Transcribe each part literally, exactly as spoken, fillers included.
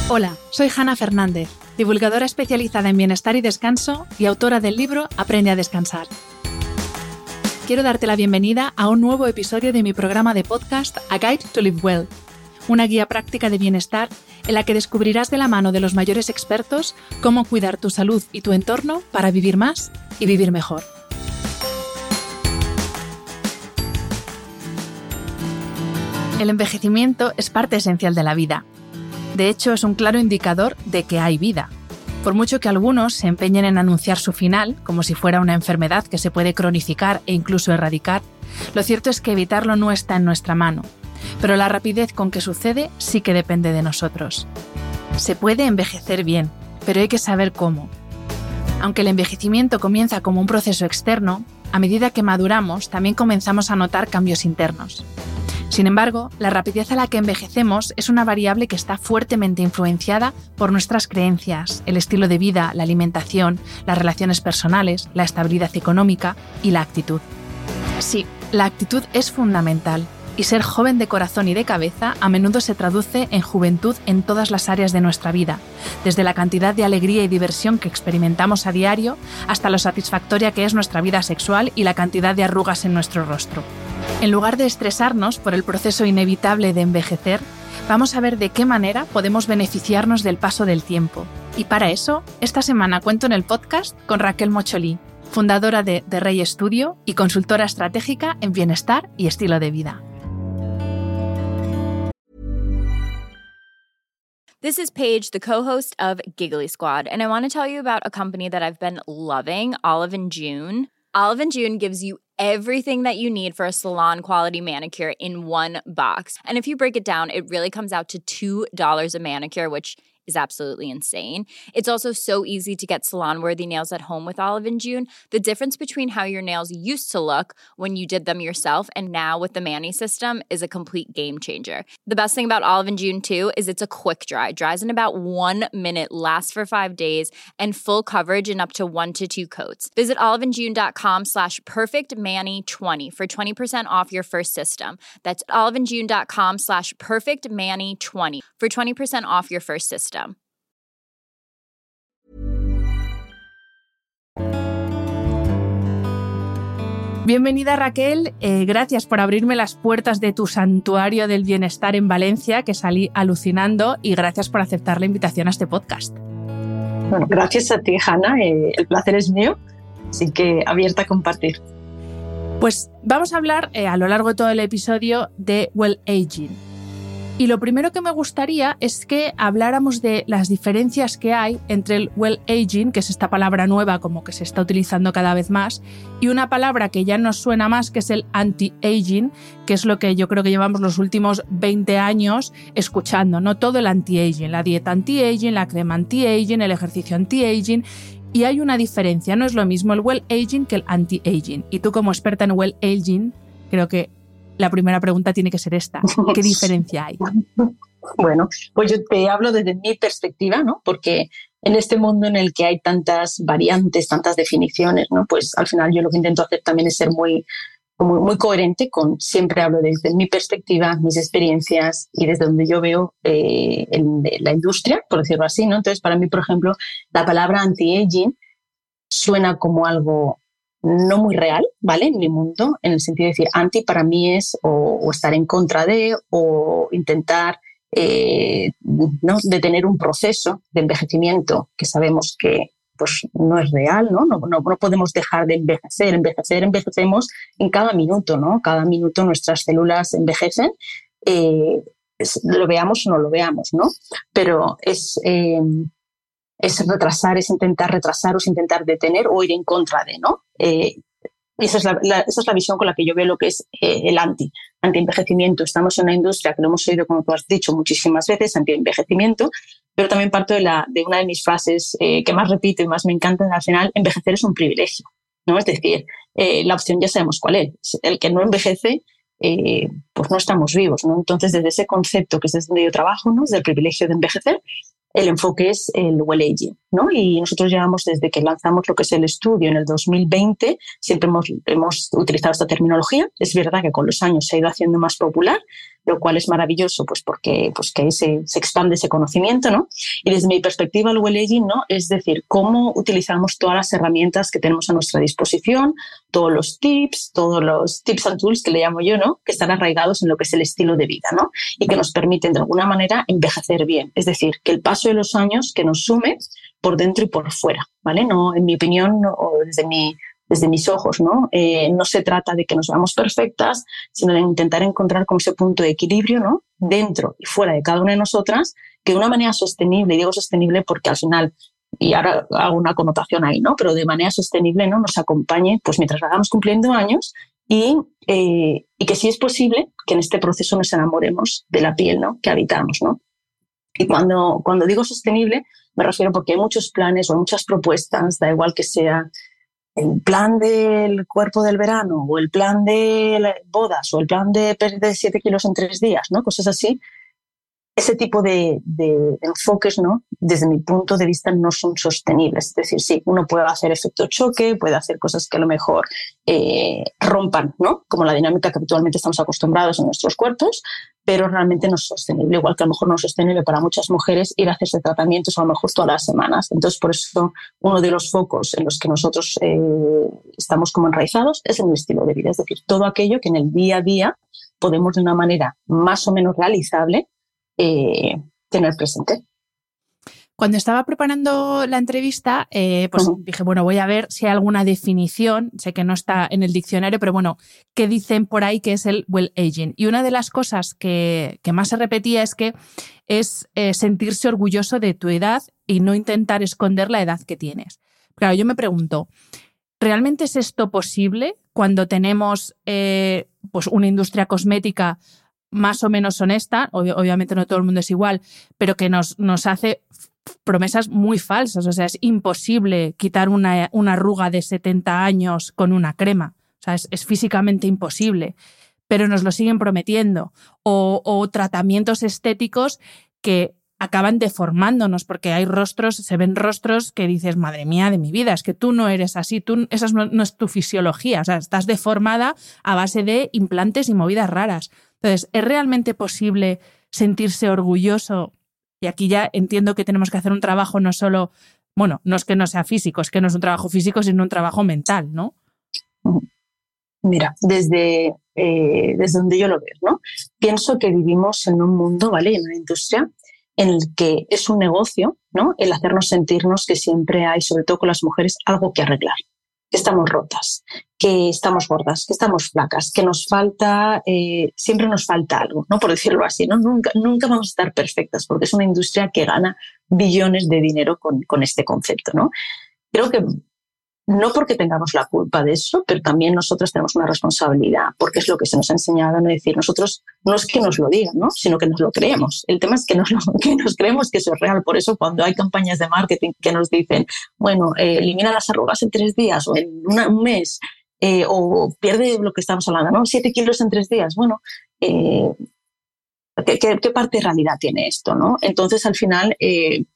Hola, soy Hanna Fernández, divulgadora especializada en bienestar y descanso y autora del libro Aprende a descansar. Quiero darte la bienvenida a un nuevo episodio de mi programa de podcast A Guide to Live Well, una guía práctica de bienestar en la que descubrirás de la mano de los mayores expertos cómo cuidar tu salud y tu entorno para vivir más y vivir mejor. El envejecimiento es parte esencial de la vida. De hecho, es un claro indicador de que hay vida. Por mucho que algunos se empeñen en anunciar su final, como si fuera una enfermedad que se puede cronificar e incluso erradicar, lo cierto es que evitarlo no está en nuestra mano. Pero la rapidez con que sucede sí que depende de nosotros. Se puede envejecer bien, pero hay que saber cómo. Aunque el envejecimiento comienza como un proceso externo, a medida que maduramos también comenzamos a notar cambios internos. Sin embargo, la rapidez a la que envejecemos es una variable que está fuertemente influenciada por nuestras creencias, el estilo de vida, la alimentación, las relaciones personales, la estabilidad económica y la actitud. Sí, la actitud es fundamental, y ser joven de corazón y de cabeza a menudo se traduce en juventud en todas las áreas de nuestra vida, desde la cantidad de alegría y diversión que experimentamos a diario hasta lo satisfactoria que es nuestra vida sexual y la cantidad de arrugas en nuestro rostro. En lugar de estresarnos por el proceso inevitable de envejecer, vamos a ver de qué manera podemos beneficiarnos del paso del tiempo. Y para eso, esta semana cuento en el podcast con Raquel Mocholí, fundadora de The Rey Studio y consultora estratégica en bienestar y estilo de vida. This is Paige, the co-host of Giggly Squad, and I want to tell you about a company that I've been loving, Olive and June. Olive and June gives you everything that you need for a salon-quality manicure in one box. And if you break it down, it really comes out to two dollars a manicure, which is absolutely insane. It's also so easy to get salon-worthy nails at home with Olive and June. The difference between how your nails used to look when you did them yourself and now with the Mani system is a complete game changer. The best thing about Olive and June, too, is it's a quick dry. Dries in about one minute, lasts for five days, and full coverage in up to one to two coats. Visit oliveandjune.com slash perfectmani20 for twenty percent off your first system. That's oliveandjune.com slash perfectmani20 for twenty percent off your first system. Bienvenida, Raquel, eh, gracias por abrirme las puertas de tu santuario del bienestar en Valencia, que salí alucinando, y gracias por aceptar la invitación a este podcast. Bueno, gracias a ti, Hanna, eh, el placer es mío, así que abierta a compartir. Pues vamos a hablar eh, a lo largo de todo el episodio de Well Aging. Y lo primero que me gustaría es que habláramos de las diferencias que hay entre el well aging, que es esta palabra nueva como que se está utilizando cada vez más, y una palabra que ya nos suena más, que es el anti-aging, que es lo que yo creo que llevamos los últimos veinte años escuchando, ¿no? Todo el anti-aging, la dieta anti-aging, la crema anti-aging, el ejercicio anti-aging. Y hay una diferencia, no es lo mismo el well aging que el anti-aging. Y tú, como experta en well aging, creo que la primera pregunta tiene que ser esta. ¿Qué diferencia hay? Bueno, pues yo te hablo desde mi perspectiva, ¿no? Porque en este mundo en el que hay tantas variantes, tantas definiciones, ¿no? Pues al final yo lo que intento hacer también es ser muy, muy, muy coherente con, siempre hablo desde mi perspectiva, mis experiencias y desde donde yo veo eh, en la industria, por decirlo así, ¿no? Entonces, para mí, por ejemplo, la palabra anti-aging suena como algo no muy real, ¿vale? En mi mundo, en el sentido de decir anti para mí es o, o estar en contra de o intentar eh, ¿no? detener un proceso de envejecimiento que sabemos que pues, no es real, ¿no? No, no, no podemos dejar de envejecer. Envejecer, envejecemos en cada minuto, ¿no? Cada minuto nuestras células envejecen, eh, es, lo veamos o no lo veamos, ¿no? Pero es... Eh, es retrasar, es intentar retrasar o es intentar detener o ir en contra de, ¿no? Eh, esa, es la, la, esa es la visión con la que yo veo lo que es eh, el anti, anti-envejecimiento. Estamos en una industria que lo hemos oído, como tú has dicho, muchísimas veces, anti-envejecimiento, pero también parto de, la, de una de mis frases eh, que más repito y más me encanta, al final, envejecer es un privilegio, ¿no? Es decir, eh, la opción ya sabemos cuál es. El que no envejece, eh, pues no estamos vivos, ¿no? Entonces, desde ese concepto que es desde donde yo trabajo, ¿no? Desde el privilegio de envejecer, el enfoque es el well aging, ¿no? Y nosotros llevamos desde que lanzamos lo que es el estudio en el dos mil veinte, siempre hemos, hemos utilizado esta terminología. Es verdad que con los años se ha ido haciendo más popular, lo cual es maravilloso, pues porque, pues que se, se expande ese conocimiento, ¿no? Y desde mi perspectiva, el well aging, ¿no? Es decir, cómo utilizamos todas las herramientas que tenemos a nuestra disposición, todos los tips, todos los tips and tools que le llamo yo, ¿no? Que están arraigados en lo que es el estilo de vida, ¿no? Y que nos permiten de alguna manera envejecer bien. Es decir, que el paso de los años que nos sume por dentro y por fuera, ¿vale? No, en mi opinión, no, o desde mi desde mis ojos, ¿no? Eh, no se trata de que nos veamos perfectas, sino de intentar encontrar como ese punto de equilibrio, ¿no? Dentro y fuera de cada una de nosotras, que de una manera sostenible, y digo sostenible porque al final, y ahora hago una connotación ahí, ¿no? Pero de manera sostenible, ¿no? Nos acompañe, pues mientras vayamos cumpliendo años y, eh, y que si es posible que en este proceso nos enamoremos de la piel, ¿no? Que habitamos, ¿no? Y cuando, cuando digo sostenible, me refiero porque hay muchos planes o hay muchas propuestas, da igual que sea el plan del cuerpo del verano o el plan de bodas o el plan de perder siete kilos en tres días, ¿no? Cosas así. Ese tipo de, de enfoques, ¿no? Desde mi punto de vista, no son sostenibles. Es decir, sí, uno puede hacer efecto choque, puede hacer cosas que a lo mejor eh, rompan, ¿no? Como la dinámica que habitualmente estamos acostumbrados en nuestros cuerpos, pero realmente no es sostenible. Igual que a lo mejor no es sostenible para muchas mujeres ir a hacerse tratamientos a lo mejor todas las semanas. Entonces, por eso, uno de los focos en los que nosotros eh, estamos como enraizados es en el estilo de vida. Es decir, todo aquello que en el día a día podemos de una manera más o menos realizable Eh, tener presente. Cuando estaba preparando la entrevista, eh, pues uh-huh. dije, bueno, voy a ver si hay alguna definición, sé que no está en el diccionario, pero bueno, ¿qué dicen por ahí que es el well aging? Y una de las cosas que, que más se repetía es que es eh, sentirse orgulloso de tu edad y no intentar esconder la edad que tienes. Claro, yo me pregunto, ¿realmente es esto posible cuando tenemos eh, pues una industria cosmética más o menos honesta, ob- obviamente no todo el mundo es igual, pero que nos, nos hace promesas muy falsas? O sea, es imposible quitar una, una arruga de setenta años con una crema. O sea, es, es físicamente imposible, pero nos lo siguen prometiendo. O, o tratamientos estéticos que acaban deformándonos, porque hay rostros, se ven rostros que dices, madre mía de mi vida, es que tú no eres así, tú, esa no, no es tu fisiología, o sea, estás deformada a base de implantes y movidas raras. Entonces, ¿es realmente posible sentirse orgulloso? Y aquí ya entiendo que tenemos que hacer un trabajo no solo, bueno, no es que no sea físico, es que no es un trabajo físico, sino un trabajo mental, ¿no? Mira, desde, eh, desde donde yo lo veo, ¿no? Pienso que vivimos en un mundo, ¿vale? En una industria en el que es un negocio, ¿no? El hacernos sentirnos que siempre hay, sobre todo con las mujeres, algo que arreglar. Que estamos rotas, que estamos gordas, que estamos flacas, que nos falta, eh, siempre nos falta algo, ¿no? Por decirlo así, ¿no? Nunca, nunca vamos a estar perfectas porque es una industria que gana billones de dinero con, con este concepto, ¿no? Creo que no porque tengamos la culpa de eso, pero también nosotros tenemos una responsabilidad, porque es lo que se nos ha enseñado, no decir, nosotros no es que nos lo digan, ¿no? Sino que nos lo creemos. El tema es que nos, lo, que nos creemos que eso es real. Por eso cuando hay campañas de marketing que nos dicen, bueno, eh, elimina las arrugas en tres días o en una, un mes, eh, o pierde lo que estamos hablando, ¿no? Siete kilos en tres días. Bueno, eh, ¿qué, qué, ¿qué parte de realidad tiene esto, no? Entonces, al final... Eh,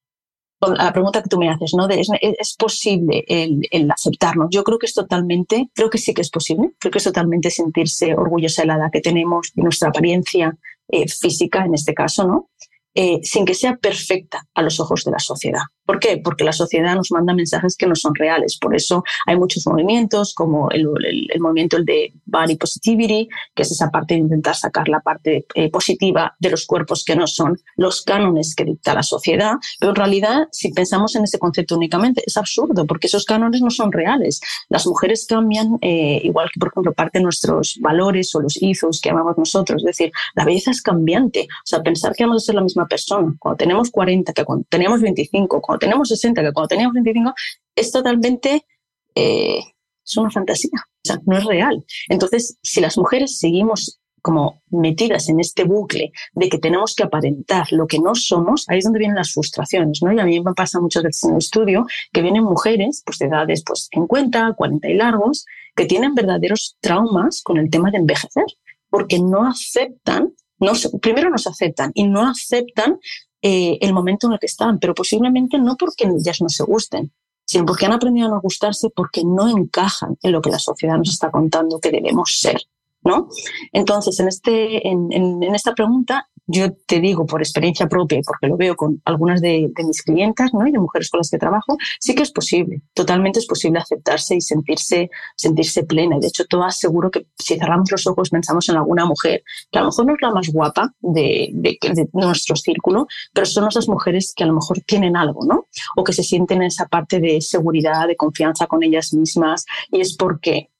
la pregunta que tú me haces, ¿no? De, ¿es, ¿Es posible el, el aceptarnos? Yo creo que es totalmente, creo que sí que es posible, creo que es totalmente sentirse orgullosa de la edad que tenemos, de nuestra apariencia eh, física en este caso, ¿no? Eh, sin que sea perfecta a los ojos de la sociedad. ¿Por qué? Porque la sociedad nos manda mensajes que no son reales. Por eso hay muchos movimientos, como el, el, el movimiento el de body positivity, que es esa parte de intentar sacar la parte eh, positiva de los cuerpos que no son los cánones que dicta la sociedad. Pero en realidad, si pensamos en ese concepto únicamente, es absurdo, porque esos cánones no son reales. Las mujeres cambian, eh, igual que, por ejemplo, parte de nuestros valores o los ethos que llamamos nosotros. Es decir, la belleza es cambiante. O sea, pensar que vamos a ser la misma persona cuando tenemos cuarenta, que cuando tenemos veinticinco, cuando tenemos sesenta, que cuando teníamos veinticinco, es totalmente, eh, es una fantasía, o sea, no es real. Entonces, si las mujeres seguimos como metidas en este bucle de que tenemos que aparentar lo que no somos, ahí es donde vienen las frustraciones, ¿no? Y a mí me pasa muchas veces en el estudio que vienen mujeres, pues de edades pues cincuenta, cuarenta y largos, que tienen verdaderos traumas con el tema de envejecer, porque no aceptan, no, primero no se aceptan y no aceptan Eh, el momento en el que están, pero posiblemente no porque ellas no se gusten, sino porque han aprendido a no gustarse porque no encajan en lo que la sociedad nos está contando que debemos ser. ¿no? Entonces, en, este, en, en, en esta pregunta, yo te digo por experiencia propia y porque lo veo con algunas de, de mis clientas, ¿no? Y de mujeres con las que trabajo, sí que es posible, totalmente es posible aceptarse y sentirse, sentirse plena. Y de hecho, todas seguro que si cerramos los ojos pensamos en alguna mujer, que a lo mejor no es la más guapa de, de, de nuestro círculo, pero son esas mujeres que a lo mejor tienen algo, ¿no? O que se sienten en esa parte de seguridad, de confianza con ellas mismas, y es porque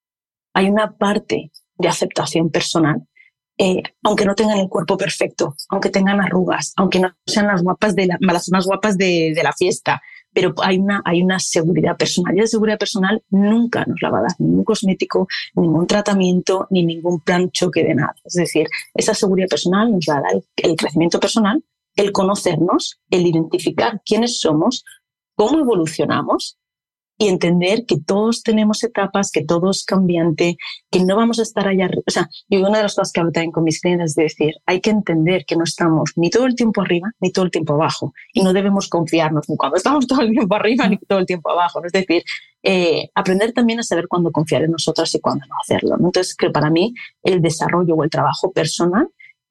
hay una parte de aceptación personal, eh, aunque no tengan el cuerpo perfecto, aunque tengan arrugas, aunque no sean las guapas de la, las más guapas de, de la fiesta, pero hay una, hay una seguridad personal. Y la seguridad personal nunca nos la va a dar ningún cosmético, ningún tratamiento, ni ningún plan choque de nada. Es decir, esa seguridad personal nos va a dar el, el crecimiento personal, el conocernos, el identificar quiénes somos, cómo evolucionamos, y entender que todos tenemos etapas, que todo es cambiante, que no vamos a estar allá. O sea, yo una de las cosas que hablo también con mis clientes es de decir, hay que entender que no estamos ni todo el tiempo arriba ni todo el tiempo abajo, y no debemos confiarnos ni cuando estamos todo el tiempo arriba ni todo el tiempo abajo, ¿no? Es decir, eh, aprender también a saber cuándo confiar en nosotras y cuándo no hacerlo, ¿no? Entonces, que para mí el desarrollo o el trabajo personal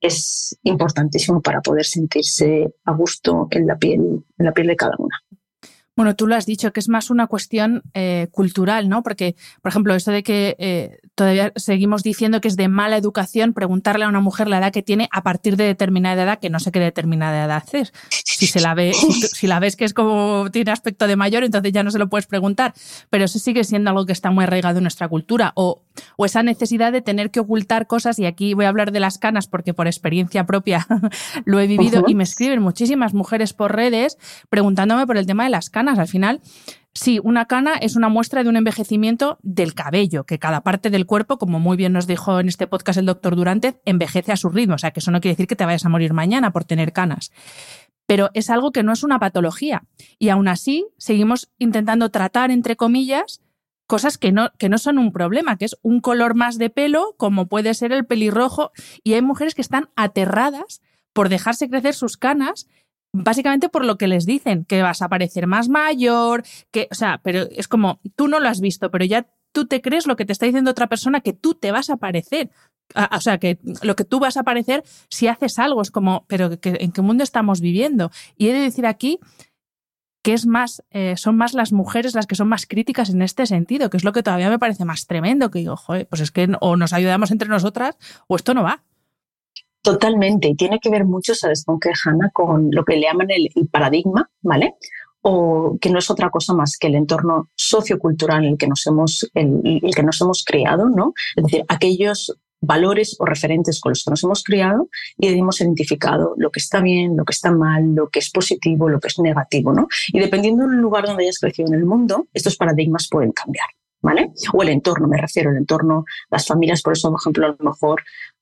es importantísimo para poder sentirse a gusto en la piel, en la piel de cada una. Bueno, tú lo has dicho, que es más una cuestión eh, cultural, ¿no? Porque, por ejemplo, esto de que eh, todavía seguimos diciendo que es de mala educación preguntarle a una mujer la edad que tiene a partir de determinada edad, que no sé qué determinada edad es. Si se la ve, si, si la ves que es como tiene aspecto de mayor, entonces ya no se lo puedes preguntar. Pero eso sigue siendo algo que está muy arraigado en nuestra cultura. O, o esa necesidad de tener que ocultar cosas, y aquí voy a hablar de las canas porque por experiencia propia lo he vivido, uh-huh. Y me escriben muchísimas mujeres por redes preguntándome por el tema de las canas. Al final, sí, una cana es una muestra de un envejecimiento del cabello, que cada parte del cuerpo, como muy bien nos dijo en este podcast el doctor Durante, envejece a su ritmo. O sea, que eso no quiere decir que te vayas a morir mañana por tener canas. Pero es algo que no es una patología. Y aún así, seguimos intentando tratar, entre comillas, cosas que no, que no son un problema, que es un color más de pelo, como puede ser el pelirrojo. Y hay mujeres que están aterradas por dejarse crecer sus canas, básicamente por lo que les dicen, que vas a parecer más mayor, que, o sea, pero es como, tú no lo has visto, pero ya tú te crees lo que te está diciendo otra persona, que tú te vas a parecer. O sea, que lo que tú vas a parecer si haces algo, es como, pero que, ¿en qué mundo estamos viviendo? Y he de decir aquí que es más, eh, son más las mujeres las que son más críticas en este sentido, que es lo que todavía me parece más tremendo, que digo, joder, pues es que o nos ayudamos entre nosotras o esto no va. Totalmente, y tiene que ver mucho, ¿sabes con qué, Hanna? Con lo que le llaman el, el paradigma, ¿vale? O que no es otra cosa más que el entorno sociocultural en el que nos hemos, el, el que nos hemos criado, ¿no? Es decir, aquellos valores o referentes con los que nos hemos criado y hemos identificado lo que está bien, lo que está mal, lo que es positivo, lo que es negativo, ¿no? Y dependiendo del lugar donde hayas crecido en el mundo, estos paradigmas pueden cambiar, ¿vale? O el entorno, me refiero, el entorno, las familias, por eso, por ejemplo, a lo mejor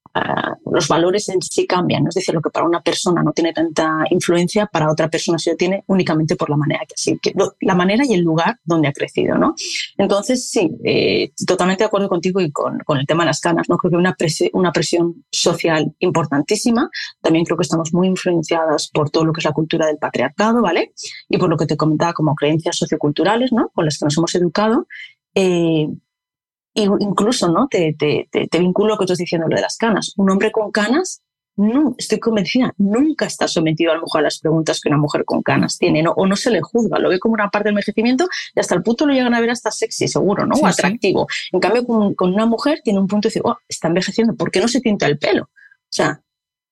Uh, los valores en sí cambian, ¿no? Es decir, lo que para una persona no tiene tanta influencia, para otra persona sí lo tiene únicamente por la manera que sí, que lo, la manera y el lugar donde ha crecido, ¿no? Entonces, sí, eh, totalmente de acuerdo contigo y con, con el tema de las canas, ¿no? Creo que hay una, presi- una presión social importantísima. También creo que estamos muy influenciadas por todo lo que es la cultura del patriarcado, ¿vale? Y por lo que te comentaba como creencias socioculturales, ¿no? Con las que nos hemos educado. Eh, Y incluso, ¿no? Te, te, te, te vinculo a lo que tú estás diciendo, lo de las canas. Un hombre con canas, no, estoy convencida, nunca está sometido a lo mejor a las preguntas que una mujer con canas tiene, ¿no? O no se le juzga, lo ve como una parte del envejecimiento y hasta el punto lo llegan a ver hasta sexy, seguro, ¿no? Sí, o atractivo. Sí. En cambio, con, con una mujer tiene un punto de decir, oh, está envejeciendo, ¿por qué no se tinta el pelo? O sea,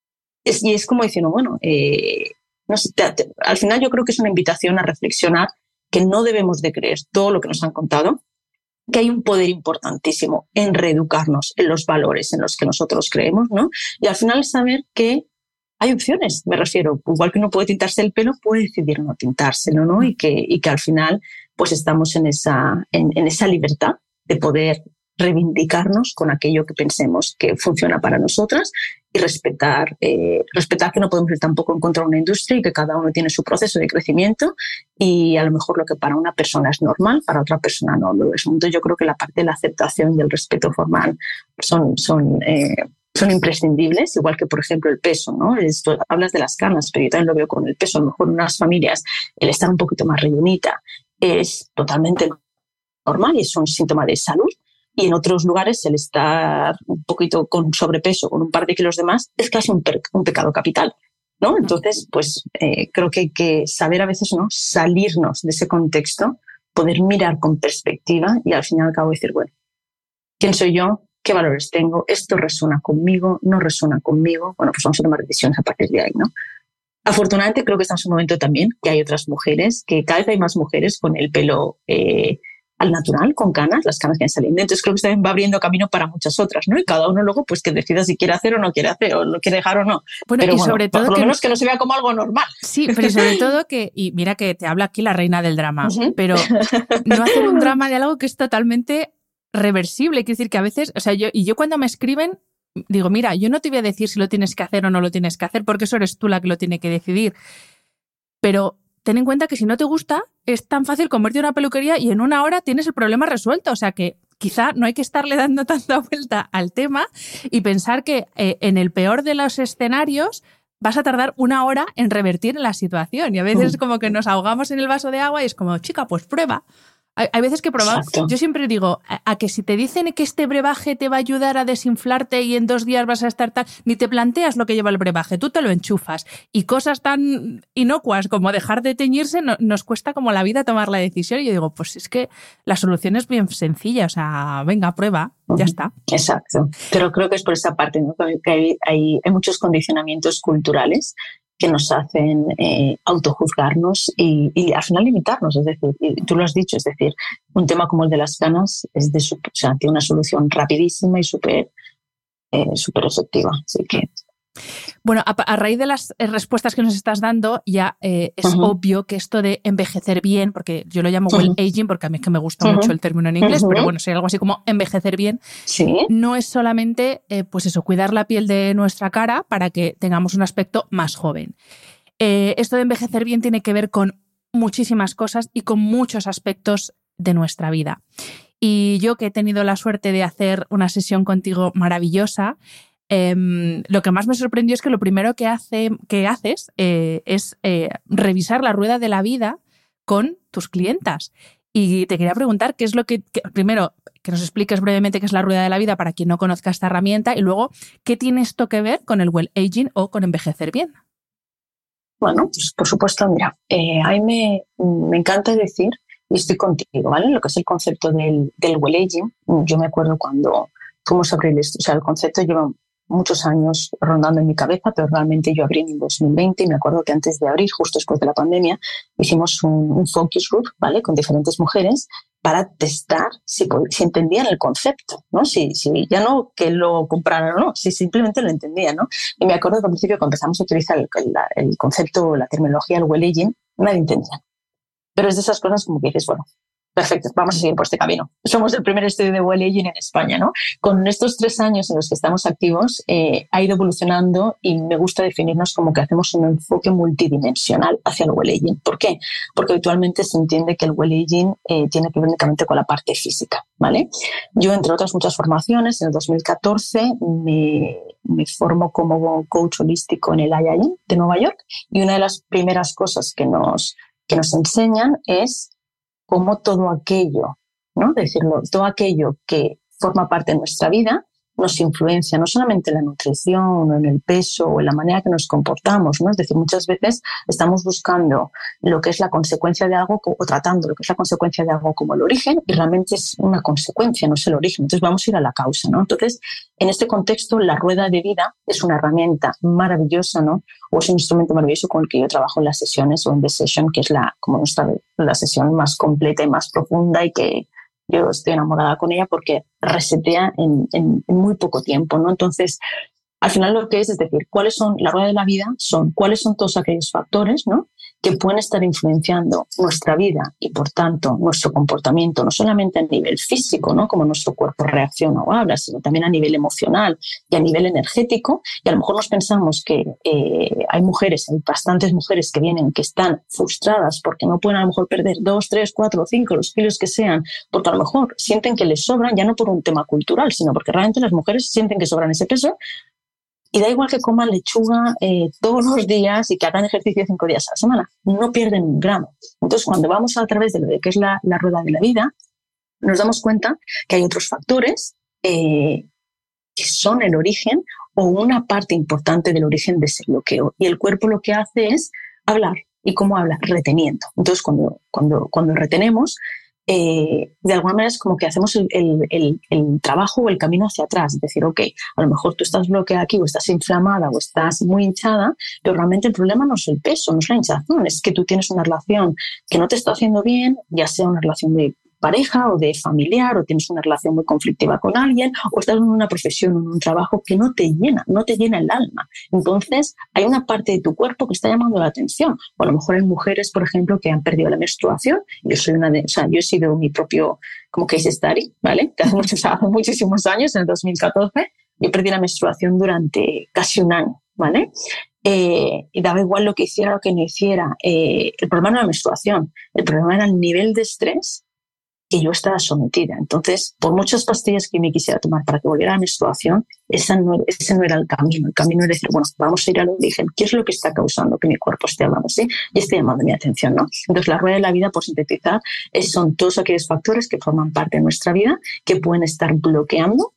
es, y es como diciendo, bueno, eh, no sé, te, te, al final yo creo que es una invitación a reflexionar que no debemos de creer todo lo que nos han contado, que hay un poder importantísimo en reeducarnos en los valores en los que nosotros creemos, ¿no? Y al final saber que hay opciones, me refiero, igual que uno puede tintarse el pelo, puede decidir no tintárselo, ¿no? Y que, y que al final pues estamos en esa, en, en esa libertad de poder reivindicarnos con aquello que pensemos que funciona para nosotras y respetar, eh, respetar que no podemos ir tampoco en contra de una industria y que cada uno tiene su proceso de crecimiento y a lo mejor lo que para una persona es normal, para otra persona no lo es. Entonces yo creo que la parte de la aceptación y el respeto formal son, son, eh, son imprescindibles, igual que por ejemplo el peso, ¿no? Esto, hablas de las canas, pero yo también lo veo con el peso. A lo mejor en unas familias el estar un poquito más rellenita es totalmente normal y es un síntoma de salud. y en otros lugares el estar un poquito con sobrepeso, con un par de kilos de más, es casi un, per- un pecado capital, ¿no? Entonces, pues eh, creo que hay que saber a veces, ¿no?, salirnos de ese contexto, poder mirar con perspectiva y al fin y al cabo decir, bueno, ¿quién soy yo? ¿Qué valores tengo? ¿Esto resuena conmigo? ¿No resuena conmigo? Bueno, pues vamos a tomar decisiones a partir de ahí, ¿no? Afortunadamente creo que estamos en un momento también que hay otras mujeres, que cada vez hay más mujeres con el pelo eh, al natural, con canas, las canas que han salido. Entonces creo que también va abriendo camino para muchas otras, ¿no? Y cada uno luego pues que decida si quiere hacer o no quiere hacer, o lo quiere dejar o no. Bueno, pero y bueno, sobre todo por lo que... menos que no se vea como algo normal. Sí, pero y sobre todo que, y mira que te habla aquí la reina del drama, Uh-huh. pero no hacer un drama de algo que es totalmente reversible. Quiere decir que a veces, o sea, yo, y yo cuando me escriben, digo, mira, yo no te voy a decir si lo tienes que hacer o no lo tienes que hacer, porque eso eres tú la que lo tiene que decidir. Pero ten en cuenta que si no te gusta, es tan fácil convertir una peluquería y en una hora tienes el problema resuelto. O sea que quizá no hay que estarle dando tanta vuelta al tema y pensar que eh, en el peor de los escenarios vas a tardar una hora en revertir la situación. Y a veces es como que nos ahogamos en el vaso de agua y es como, chica, pues prueba. Hay, hay veces que probar. Exacto. Yo siempre digo, a, a que si te dicen que este brebaje te va a ayudar a desinflarte y en dos días vas a estar tal, ni te planteas lo que lleva el brebaje, tú te lo enchufas. Y cosas tan inocuas como dejar de teñirse no, nos cuesta como la vida tomar la decisión. Y yo digo, pues es que la solución es bien sencilla, o sea, venga, prueba, ya está. Exacto. Pero creo que es por esa parte, ¿no?, que hay, hay, hay muchos condicionamientos culturales que nos hacen eh, autojuzgarnos y, y al final limitarnos. Es decir, y tú lo has dicho, es decir, un tema como el de las canas es de, o sea, tiene una solución rapidísima y súper eh, súper efectiva. Así que... Bueno, a, a raíz de las respuestas que nos estás dando, ya eh, es uh-huh. obvio que esto de envejecer bien, porque yo lo llamo uh-huh. well aging, porque a mí es que me gusta uh-huh. mucho el término en inglés, uh-huh. pero bueno, sería algo así como envejecer bien, ¿sí? No es solamente, eh, pues eso, cuidar la piel de nuestra cara para que tengamos un aspecto más joven. Eh, esto de envejecer bien tiene que ver con muchísimas cosas y con muchos aspectos de nuestra vida. Y yo, que he tenido la suerte de hacer una sesión contigo maravillosa, Eh, lo que más me sorprendió es que lo primero que, hace, que haces eh, es eh, revisar la rueda de la vida con tus clientas. Y te quería preguntar qué es lo que, que... Primero, que nos expliques brevemente qué es la rueda de la vida para quien no conozca esta herramienta y luego, ¿qué tiene esto que ver con el well aging o con envejecer bien? Bueno, pues por supuesto, mira, eh, a mí me, me encanta decir, y estoy contigo, ¿vale? Lo que es el concepto del, del well aging. Yo me acuerdo cuando fuimos a abrir esto, o sea, el concepto lleva muchos años rondando en mi cabeza, pero realmente yo abrí en el dos mil veinte y me acuerdo que antes de abrir, justo después de la pandemia, hicimos un, un focus group, ¿vale?, con diferentes mujeres para testar si, si entendían el concepto, ¿no? Si, si ya no que lo compraran o no, si simplemente lo entendían, ¿no? Y me acuerdo que al principio cuando empezamos a utilizar el, el, el concepto, la terminología, el well aging, nadie entendía. Pero es de esas cosas como que dices, bueno, perfecto, vamos a seguir por este camino. Somos el primer estudio de well aging en España, ¿no? Con estos tres años en los que estamos activos, eh, ha ido evolucionando y me gusta definirnos como que hacemos un enfoque multidimensional hacia el well aging. ¿Por qué? Porque habitualmente se entiende que el well aging eh, tiene que ver únicamente con la parte física, ¿vale? Yo, entre otras muchas formaciones, en el dos mil catorce me, me formo como coach holístico en el I I M de Nueva York y una de las primeras cosas que nos, que nos enseñan es cómo todo aquello, ¿no?, decirlo, todo aquello que forma parte de nuestra vida nos influencia no solamente en la nutrición o en el peso o en la manera que nos comportamos, ¿no? Es decir, muchas veces estamos buscando lo que es la consecuencia de algo o tratando lo que es la consecuencia de algo como el origen y realmente es una consecuencia, no es el origen. Entonces vamos a ir a la causa, ¿no? Entonces, en este contexto, la rueda de vida es una herramienta maravillosa, ¿no? O es un instrumento maravilloso con el que yo trabajo en las sesiones o en The Session, que es la, como nuestra, la sesión más completa y más profunda y que yo estoy enamorada con ella porque resetea en, en, en muy poco tiempo, ¿no? Entonces, al final lo que es, es decir, cuáles son, la rueda de la vida son cuáles son todos aquellos factores, ¿no?, que pueden estar influenciando nuestra vida y, por tanto, nuestro comportamiento, no solamente a nivel físico, ¿no?, como nuestro cuerpo reacciona o habla, sino también a nivel emocional y a nivel energético. Y a lo mejor nos pensamos que eh, hay mujeres, hay bastantes mujeres que vienen que están frustradas porque no pueden a lo mejor perder dos, tres, cuatro, cinco, los kilos que sean, porque a lo mejor sienten que les sobran, ya no por un tema cultural, sino porque realmente las mujeres sienten que sobran ese peso. Y da igual que coman lechuga eh, todos los días y que hagan ejercicio cinco días a la semana. No pierden un gramo. Entonces, cuando vamos a través de lo que es la, la rueda de la vida, nos damos cuenta que hay otros factores eh, que son el origen o una parte importante del origen de ese bloqueo. Y el cuerpo lo que hace es hablar. ¿Y cómo habla? Reteniendo. Entonces, cuando, cuando, cuando retenemos, eh, de alguna manera es como que hacemos el, el, el, el trabajo o el camino hacia atrás. Es decir, ok, a lo mejor tú estás bloqueada aquí o estás inflamada o estás muy hinchada, pero realmente el problema no es el peso, no es la hinchazón, es que tú tienes una relación que no te está haciendo bien, ya sea una relación de pareja o de familiar, o tienes una relación muy conflictiva con alguien, o estás en una profesión o en un trabajo que no te llena, no te llena el alma. Entonces, hay una parte de tu cuerpo que está llamando la atención. O a lo mejor hay mujeres, por ejemplo, que han perdido la menstruación. Yo soy una de, o sea, yo he sido mi propio como case study, ¿vale? Que hace, muchos, hace muchísimos años, en el dos mil catorce, yo perdí la menstruación durante casi un año, ¿vale? Eh, y daba igual lo que hiciera o lo que no hiciera. Eh, el problema no era la menstruación, el problema era el nivel de estrés que yo estaba sometida. Entonces, por muchas pastillas que me quisiera tomar para que volviera a la menstruación, esa no, ese no era el camino. El camino era decir, bueno, vamos a ir al origen. ¿Qué es lo que está causando que mi cuerpo esté hablando así y esté llamando mi atención, ¿no? Entonces, la rueda de la vida, por sintetizar, es, son todos aquellos factores que forman parte de nuestra vida que pueden estar bloqueando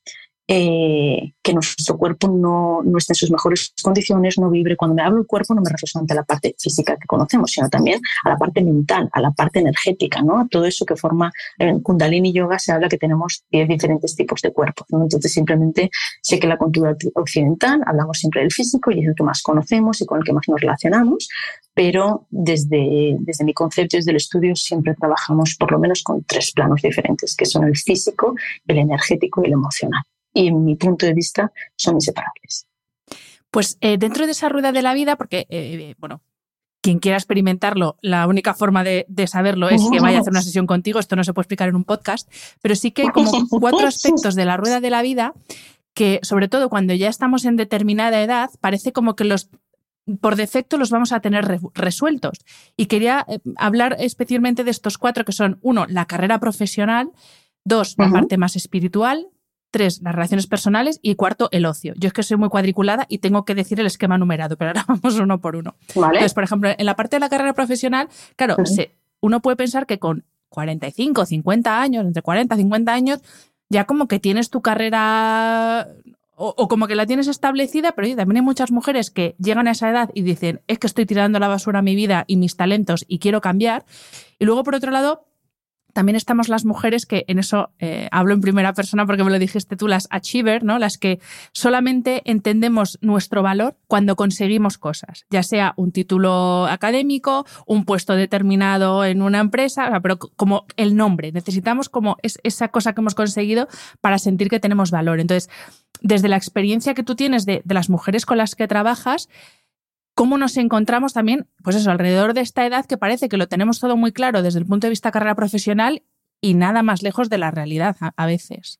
Eh, que nuestro cuerpo no, no esté en sus mejores condiciones, no vibre. Cuando me hablo del cuerpo no me refiero solamente a la parte física que conocemos, sino también a la parte mental, a la parte energética, ¿no? A todo eso que forma, en Kundalini Yoga se habla que tenemos diez diferentes tipos de cuerpos, ¿no? Entonces simplemente sé que en la cultura occidental hablamos siempre del físico y es el que más conocemos y con el que más nos relacionamos, pero desde, desde mi concepto, desde el estudio, siempre trabajamos por lo menos con tres planos diferentes, que son el físico, el energético y el emocional. Y en mi punto de vista son inseparables. Pues eh, dentro de esa rueda de la vida, porque, eh, bueno, quien quiera experimentarlo, la única forma de, de saberlo es que vaya a hacer una sesión contigo, esto no se puede explicar en un podcast, pero sí que hay como cuatro aspectos de la rueda de la vida que, sobre todo cuando ya estamos en determinada edad, parece como que los por defecto los vamos a tener re- resueltos. Y quería eh, hablar especialmente de estos cuatro que son, uno, la carrera profesional, dos, la uh-huh. parte más espiritual, tres, las relaciones personales y cuarto, el ocio. Yo es que soy muy cuadriculada y tengo que decir el esquema numerado, pero ahora vamos uno por uno. ¿Vale? Entonces, por ejemplo, en la parte de la carrera profesional, claro, uh-huh. se, uno puede pensar que con cuarenta y cinco, cincuenta años, entre cuarenta y cincuenta años, ya como que tienes tu carrera o, o como que la tienes establecida, pero oye, también hay muchas mujeres que llegan a esa edad y dicen, es que estoy tirando a la basura mi vida y mis talentos y quiero cambiar. Y luego, por otro lado, también estamos las mujeres que, en eso eh, hablo en primera persona porque me lo dijiste tú, las achiever, ¿no? Las que solamente entendemos nuestro valor cuando conseguimos cosas, ya sea un título académico, un puesto determinado en una empresa, o sea, pero como el nombre. Necesitamos como es, esa cosa que hemos conseguido para sentir que tenemos valor. Entonces, desde la experiencia que tú tienes de, de las mujeres con las que trabajas, ¿cómo nos encontramos también, pues eso, alrededor de esta edad que parece que lo tenemos todo muy claro desde el punto de vista carrera profesional y nada más lejos de la realidad a, a veces?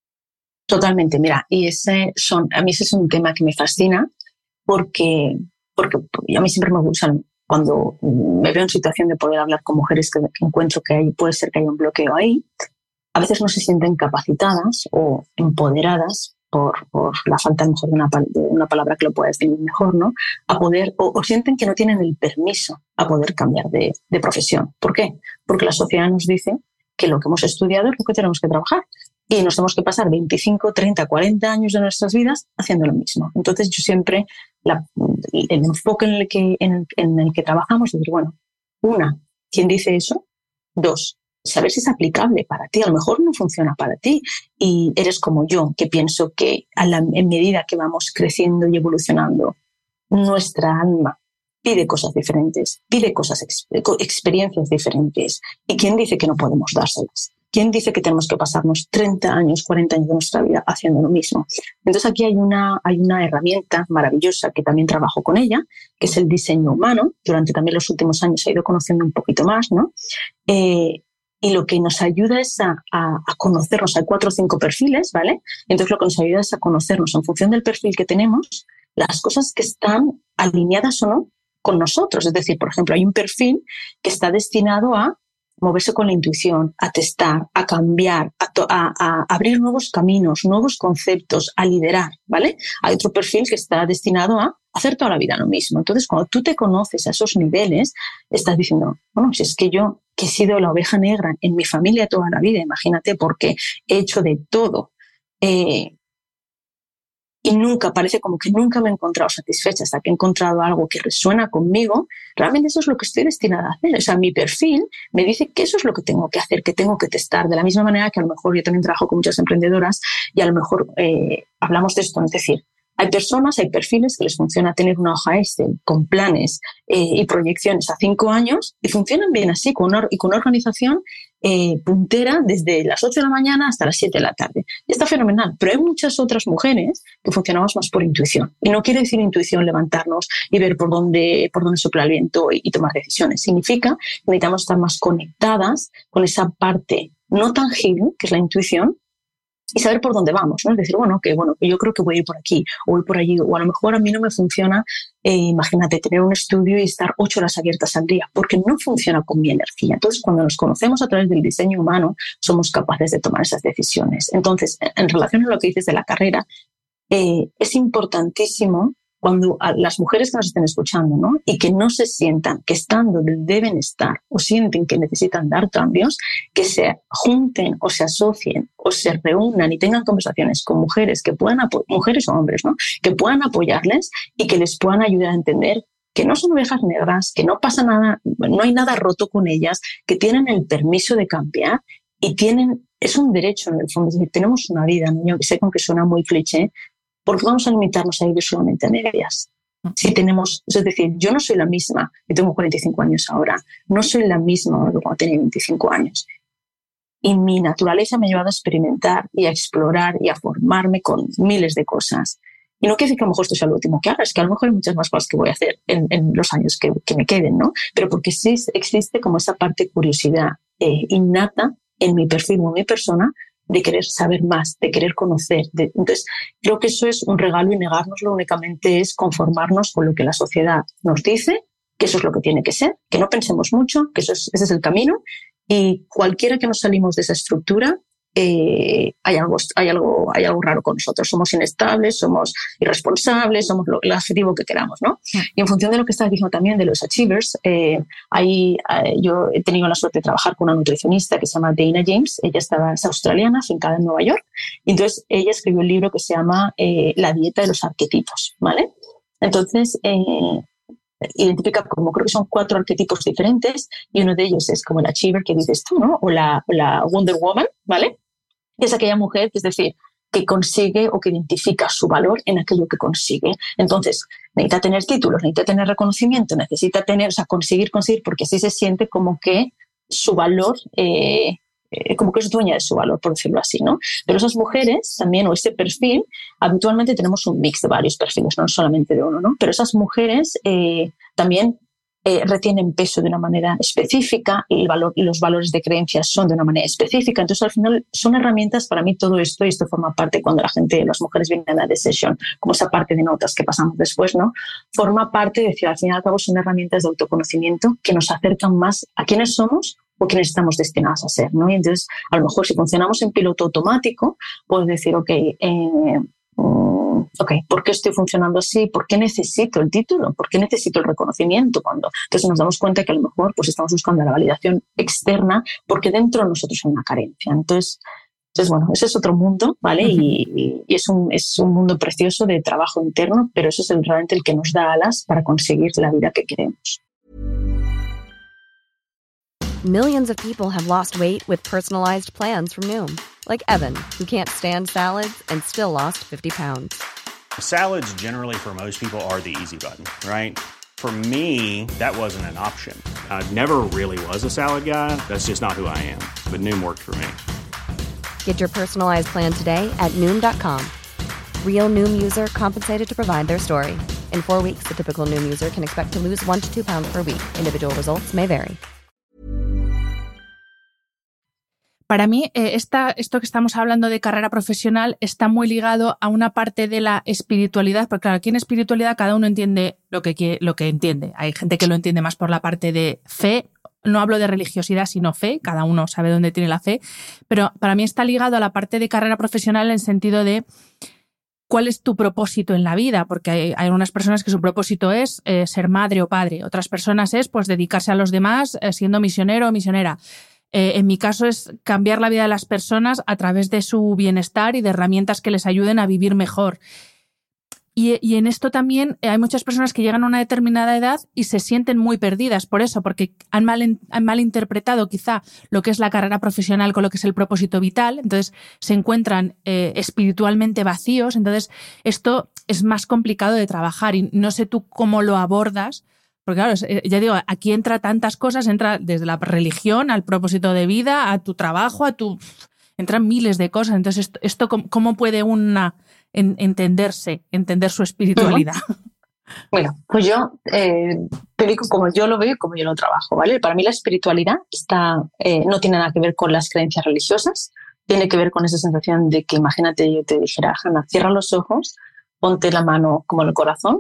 Totalmente, mira, y ese son, a mí ese es un tema que me fascina porque, porque a mí siempre me gusta, cuando me veo en situación de poder hablar con mujeres que, que encuentro que hay, puede ser que haya un bloqueo ahí, a veces no se sienten capacitadas o empoderadas Por, por la falta mejor de una, de una palabra que lo pueda definir mejor, ¿no? A poder, o, o sienten que no tienen el permiso a poder cambiar de, de profesión. ¿Por qué? Porque la sociedad nos dice que lo que hemos estudiado es lo que tenemos que trabajar y nos tenemos que pasar veinticinco, treinta, cuarenta años de nuestras vidas haciendo lo mismo. Entonces yo siempre, la, el enfoque en el, que, en, el, en el que trabajamos es decir, bueno, una, ¿quién dice eso? Dos, saber si es aplicable para ti. A lo mejor no funciona para ti y eres como yo, que pienso que a la, en medida que vamos creciendo y evolucionando, nuestra alma pide cosas diferentes, pide cosas, ex, experiencias diferentes. ¿Y quién dice que no podemos dárselas? ¿Quién dice que tenemos que pasarnos treinta años, cuarenta años de nuestra vida haciendo lo mismo? Entonces aquí hay una, hay una herramienta maravillosa que también trabajo con ella, que es el diseño humano. Durante también los últimos años he ido conociendo un poquito más, ¿no? Eh, Y lo que nos ayuda es a, a, a conocernos. Hay cuatro o cinco perfiles, ¿vale? Entonces lo que nos ayuda es a conocernos en función del perfil que tenemos, las cosas que están alineadas o no con nosotros. Es decir, por ejemplo, hay un perfil que está destinado a moverse con la intuición, a testar, a cambiar, a, to- a, a abrir nuevos caminos, nuevos conceptos, a liderar, ¿vale? Hay otro perfil que está destinado a hacer toda la vida lo mismo. Entonces, cuando tú te conoces a esos niveles, estás diciendo, bueno, si es que yo que he sido la oveja negra en mi familia toda la vida, imagínate, porque he hecho de todo. Eh, y nunca, parece como que nunca me he encontrado satisfecha hasta que he encontrado algo que resuena conmigo. Realmente eso es lo que estoy destinada a hacer. O sea, mi perfil me dice que eso es lo que tengo que hacer, que tengo que testar. De la misma manera que a lo mejor yo también trabajo con muchas emprendedoras y a lo mejor eh, hablamos de esto, es decir, hay personas, hay perfiles que les funciona tener una hoja Excel con planes eh, y proyecciones a cinco años y funcionan bien así, con una, y con una organización eh, puntera desde las ocho de la mañana hasta las siete de la tarde. Y está fenomenal, pero hay muchas otras mujeres que funcionamos más por intuición. Y no quiere decir intuición levantarnos y ver por dónde, por dónde sopla el viento y, y tomar decisiones. Significa que necesitamos estar más conectadas con esa parte no tangible, que es la intuición, y saber por dónde vamos, ¿no? Es decir, bueno, que bueno, yo creo que voy a ir por aquí o voy por allí, o a lo mejor a mí no me funciona, eh, imagínate, tener un estudio y estar ocho horas abiertas al día, porque no funciona con mi energía. Entonces, cuando nos conocemos a través del diseño humano, somos capaces de tomar esas decisiones. Entonces, en relación a lo que dices de la carrera, eh, es importantísimo cuando a las mujeres que nos estén escuchando, ¿no? Y que no se sientan que están donde deben estar o sienten que necesitan dar cambios, que se junten o se asocien o se reúnan y tengan conversaciones con mujeres que puedan apo- mujeres o hombres, ¿no? Que puedan apoyarles y que les puedan ayudar a entender que no son ovejas negras, que no pasa nada, no hay nada roto con ellas, que tienen el permiso de cambiar y tienen, es un derecho en el fondo, es decir, tenemos una vida, ¿no? Yo sé que suena muy cliché, porque vamos a limitarnos a vivir solamente en ellas. Si tenemos, es decir, yo no soy la misma, yo tengo cuarenta y cinco años ahora, no soy la misma que cuando tenía veinticinco años. Y mi naturaleza me ha llevado a experimentar y a explorar y a formarme con miles de cosas. Y no quiere decir que a lo mejor esto sea lo último que haga, es que a lo mejor hay muchas más cosas que voy a hacer en, en los años que, que me queden, ¿no? Pero porque sí existe como esa parte de curiosidad eh, innata en mi perfil o en mi persona, de querer saber más, de querer conocer. De, entonces, creo que eso es un regalo y negárnoslo únicamente es conformarnos con lo que la sociedad nos dice, que eso es lo que tiene que ser, que no pensemos mucho, que eso es, ese es el camino, y cualquiera que nos salimos de esa estructura, eh, hay, algo, hay, algo, hay algo raro con nosotros. Somos inestables, somos irresponsables, somos lo, el adjetivo que queramos, ¿no? Sí. Y en función de lo que estás diciendo también de los achievers, eh, hay, eh, yo he tenido la suerte de trabajar con una nutricionista que se llama Dana James. Ella estaba, es australiana, afincada en Nueva York. Y entonces ella escribió un libro que se llama eh, La dieta de los arquetipos, ¿vale? Entonces, eh, identifica como creo que son cuatro arquetipos diferentes y uno de ellos es como el achiever que dices tú, ¿no? O la, la Wonder Woman, ¿vale? Que es aquella mujer, que es decir, que consigue o que identifica su valor en aquello que consigue. Entonces, necesita tener títulos, necesita tener reconocimiento, necesita tener, o sea, conseguir, conseguir, porque así se siente como que su valor, eh, eh, como que es dueña de su valor, por decirlo así, ¿no? Pero esas mujeres también, o ese perfil, habitualmente tenemos un mix de varios perfiles, no solamente de uno, ¿no? Pero esas mujeres eh, también Eh, retienen peso de una manera específica y el valor, los valores de creencias son de una manera específica. Entonces, al final, son herramientas para mí todo esto, y esto forma parte cuando la gente, las mujeres vienen a la sesión, como esa parte de notas que pasamos después, ¿no? Forma parte de decir, al fin y al cabo, son herramientas de autoconocimiento que nos acercan más a quiénes somos o quiénes estamos destinados a ser, ¿no? Y entonces, a lo mejor, si funcionamos en piloto automático, puedes decir, ok, eh, ok, ¿por qué estoy funcionando así? ¿Por qué necesito el título? ¿Por qué necesito el reconocimiento? Cuando entonces nos damos cuenta que a lo mejor pues estamos buscando la validación externa porque dentro de nosotros hay una carencia. Entonces, entonces bueno, ese es otro mundo, ¿vale? Uh-huh. Y, y es, un, es un mundo precioso de trabajo interno, pero eso es el, realmente el que nos da alas para conseguir la vida que queremos. Millions of people have lost weight with personalized plans from Noom. Like Evan, who can't stand salads and still lost fifty pounds. Salads generally for most people are the easy button, right? For me, that wasn't an option. I never really was a salad guy. That's just not who I am. But Noom worked for me. Get your personalized plan today at Noom dot com. Real Noom user compensated to provide their story. In four weeks, the typical Noom user can expect to lose one to two pounds per week. Individual results may vary. Para mí, eh, esta, esto que estamos hablando de carrera profesional está muy ligado a una parte de la espiritualidad, porque claro, aquí en espiritualidad cada uno entiende lo que, quiere, lo que entiende. Hay gente que lo entiende más por la parte de fe, no hablo de religiosidad, sino fe, cada uno sabe dónde tiene la fe, pero para mí está ligado a la parte de carrera profesional en el sentido de cuál es tu propósito en la vida, porque hay, hay algunas personas que su propósito es eh, ser madre o padre, otras personas es pues dedicarse a los demás eh, siendo misionero o misionera. Eh, en mi caso es cambiar la vida de las personas a través de su bienestar y de herramientas que les ayuden a vivir mejor. Y, y en esto también hay muchas personas que llegan a una determinada edad y se sienten muy perdidas por eso, porque han mal, han malinterpretado quizá lo que es la carrera profesional con lo que es el propósito vital, entonces se encuentran eh, espiritualmente vacíos, entonces esto es más complicado de trabajar y no sé tú cómo lo abordas, porque claro, ya digo, aquí entra tantas cosas, entra desde la religión al propósito de vida, a tu trabajo, a tu... entran miles de cosas, entonces esto, esto ¿cómo puede una... En entenderse, entender su espiritualidad? Bueno, pues yo eh, te digo como yo lo veo y como yo lo trabajo, ¿vale? Para mí la espiritualidad está, eh, no tiene nada que ver con las creencias religiosas, tiene que ver con esa sensación de que, imagínate, yo te dijera, Hanna, cierra los ojos, ponte la mano como en el corazón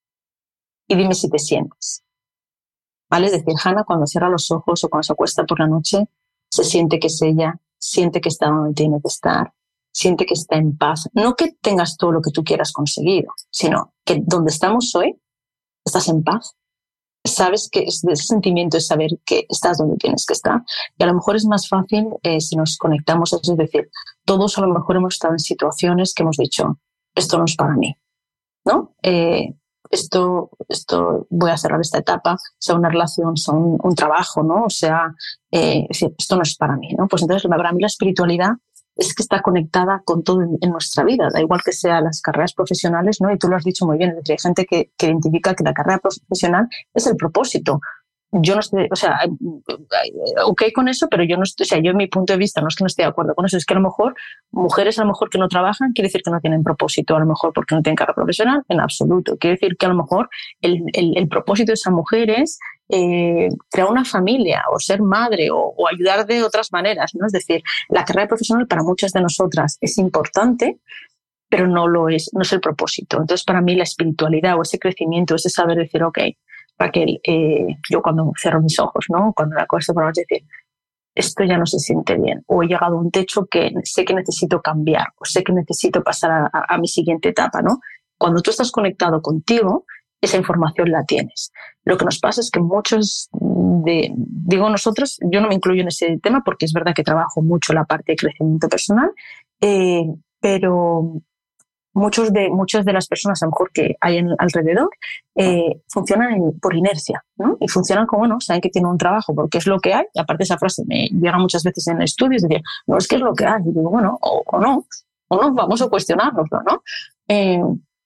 y dime si te sientes, ¿vale? Es decir, Hanna cuando cierra los ojos o cuando se acuesta por la noche, se siente que es ella, siente que está donde tiene que estar, siente que está en paz. No que tengas todo lo que tú quieras conseguir, sino que donde estamos hoy, estás en paz. Sabes que es, ese sentimiento es saber que estás donde tienes que estar. Y a lo mejor es más fácil eh, si nos conectamos a eso, es decir, todos a lo mejor hemos estado en situaciones que hemos dicho, esto no es para mí, ¿no? Eh, esto, esto voy a cerrar esta etapa, sea una relación, sea un, un trabajo, ¿no? O sea, eh, es decir, esto no es para mí, ¿no? Pues entonces para mí la espiritualidad es que está conectada con todo en, en nuestra vida, da igual que sean las carreras profesionales, ¿no? Y tú lo has dicho muy bien, es decir, hay gente que, que identifica que la carrera profesional es el propósito. Yo no estoy, o sea, ok con eso, pero yo no estoy, o sea, yo en mi punto de vista no es que no esté de acuerdo con eso, es que a lo mejor mujeres a lo mejor que no trabajan quiere decir que no tienen propósito, a lo mejor porque no tienen carrera profesional, en absoluto. Quiere decir que a lo mejor el, el, el propósito de esa mujer es eh, crear una familia o ser madre o, o ayudar de otras maneras, ¿no? Es decir, la carrera profesional para muchas de nosotras es importante, pero no lo es, no es el propósito. Entonces, para mí la espiritualidad o ese crecimiento, ese saber decir, ok, Raquel, eh, yo cuando cierro mis ojos, ¿no? Cuando la cosa por la noche, decir, esto ya no se siente bien, o he llegado a un techo que sé que necesito cambiar, o sé que necesito pasar a, a, a mi siguiente etapa, ¿no? Cuando tú estás conectado contigo, esa información la tienes. Lo que nos pasa es que muchos de, digo nosotros, yo no me incluyo en ese tema porque es verdad que trabajo mucho la parte de crecimiento personal, eh, pero Muchos de, muchas de las personas a lo mejor que hay en, alrededor eh, funcionan en, por inercia, ¿no? Y funcionan como, bueno, saben que tienen un trabajo porque es lo que hay. Y aparte esa frase me llega muchas veces en estudios, es decir, no, es que es lo que hay. Y digo, bueno, o, o no, o no, vamos a cuestionárnoslo, ¿no? Eh,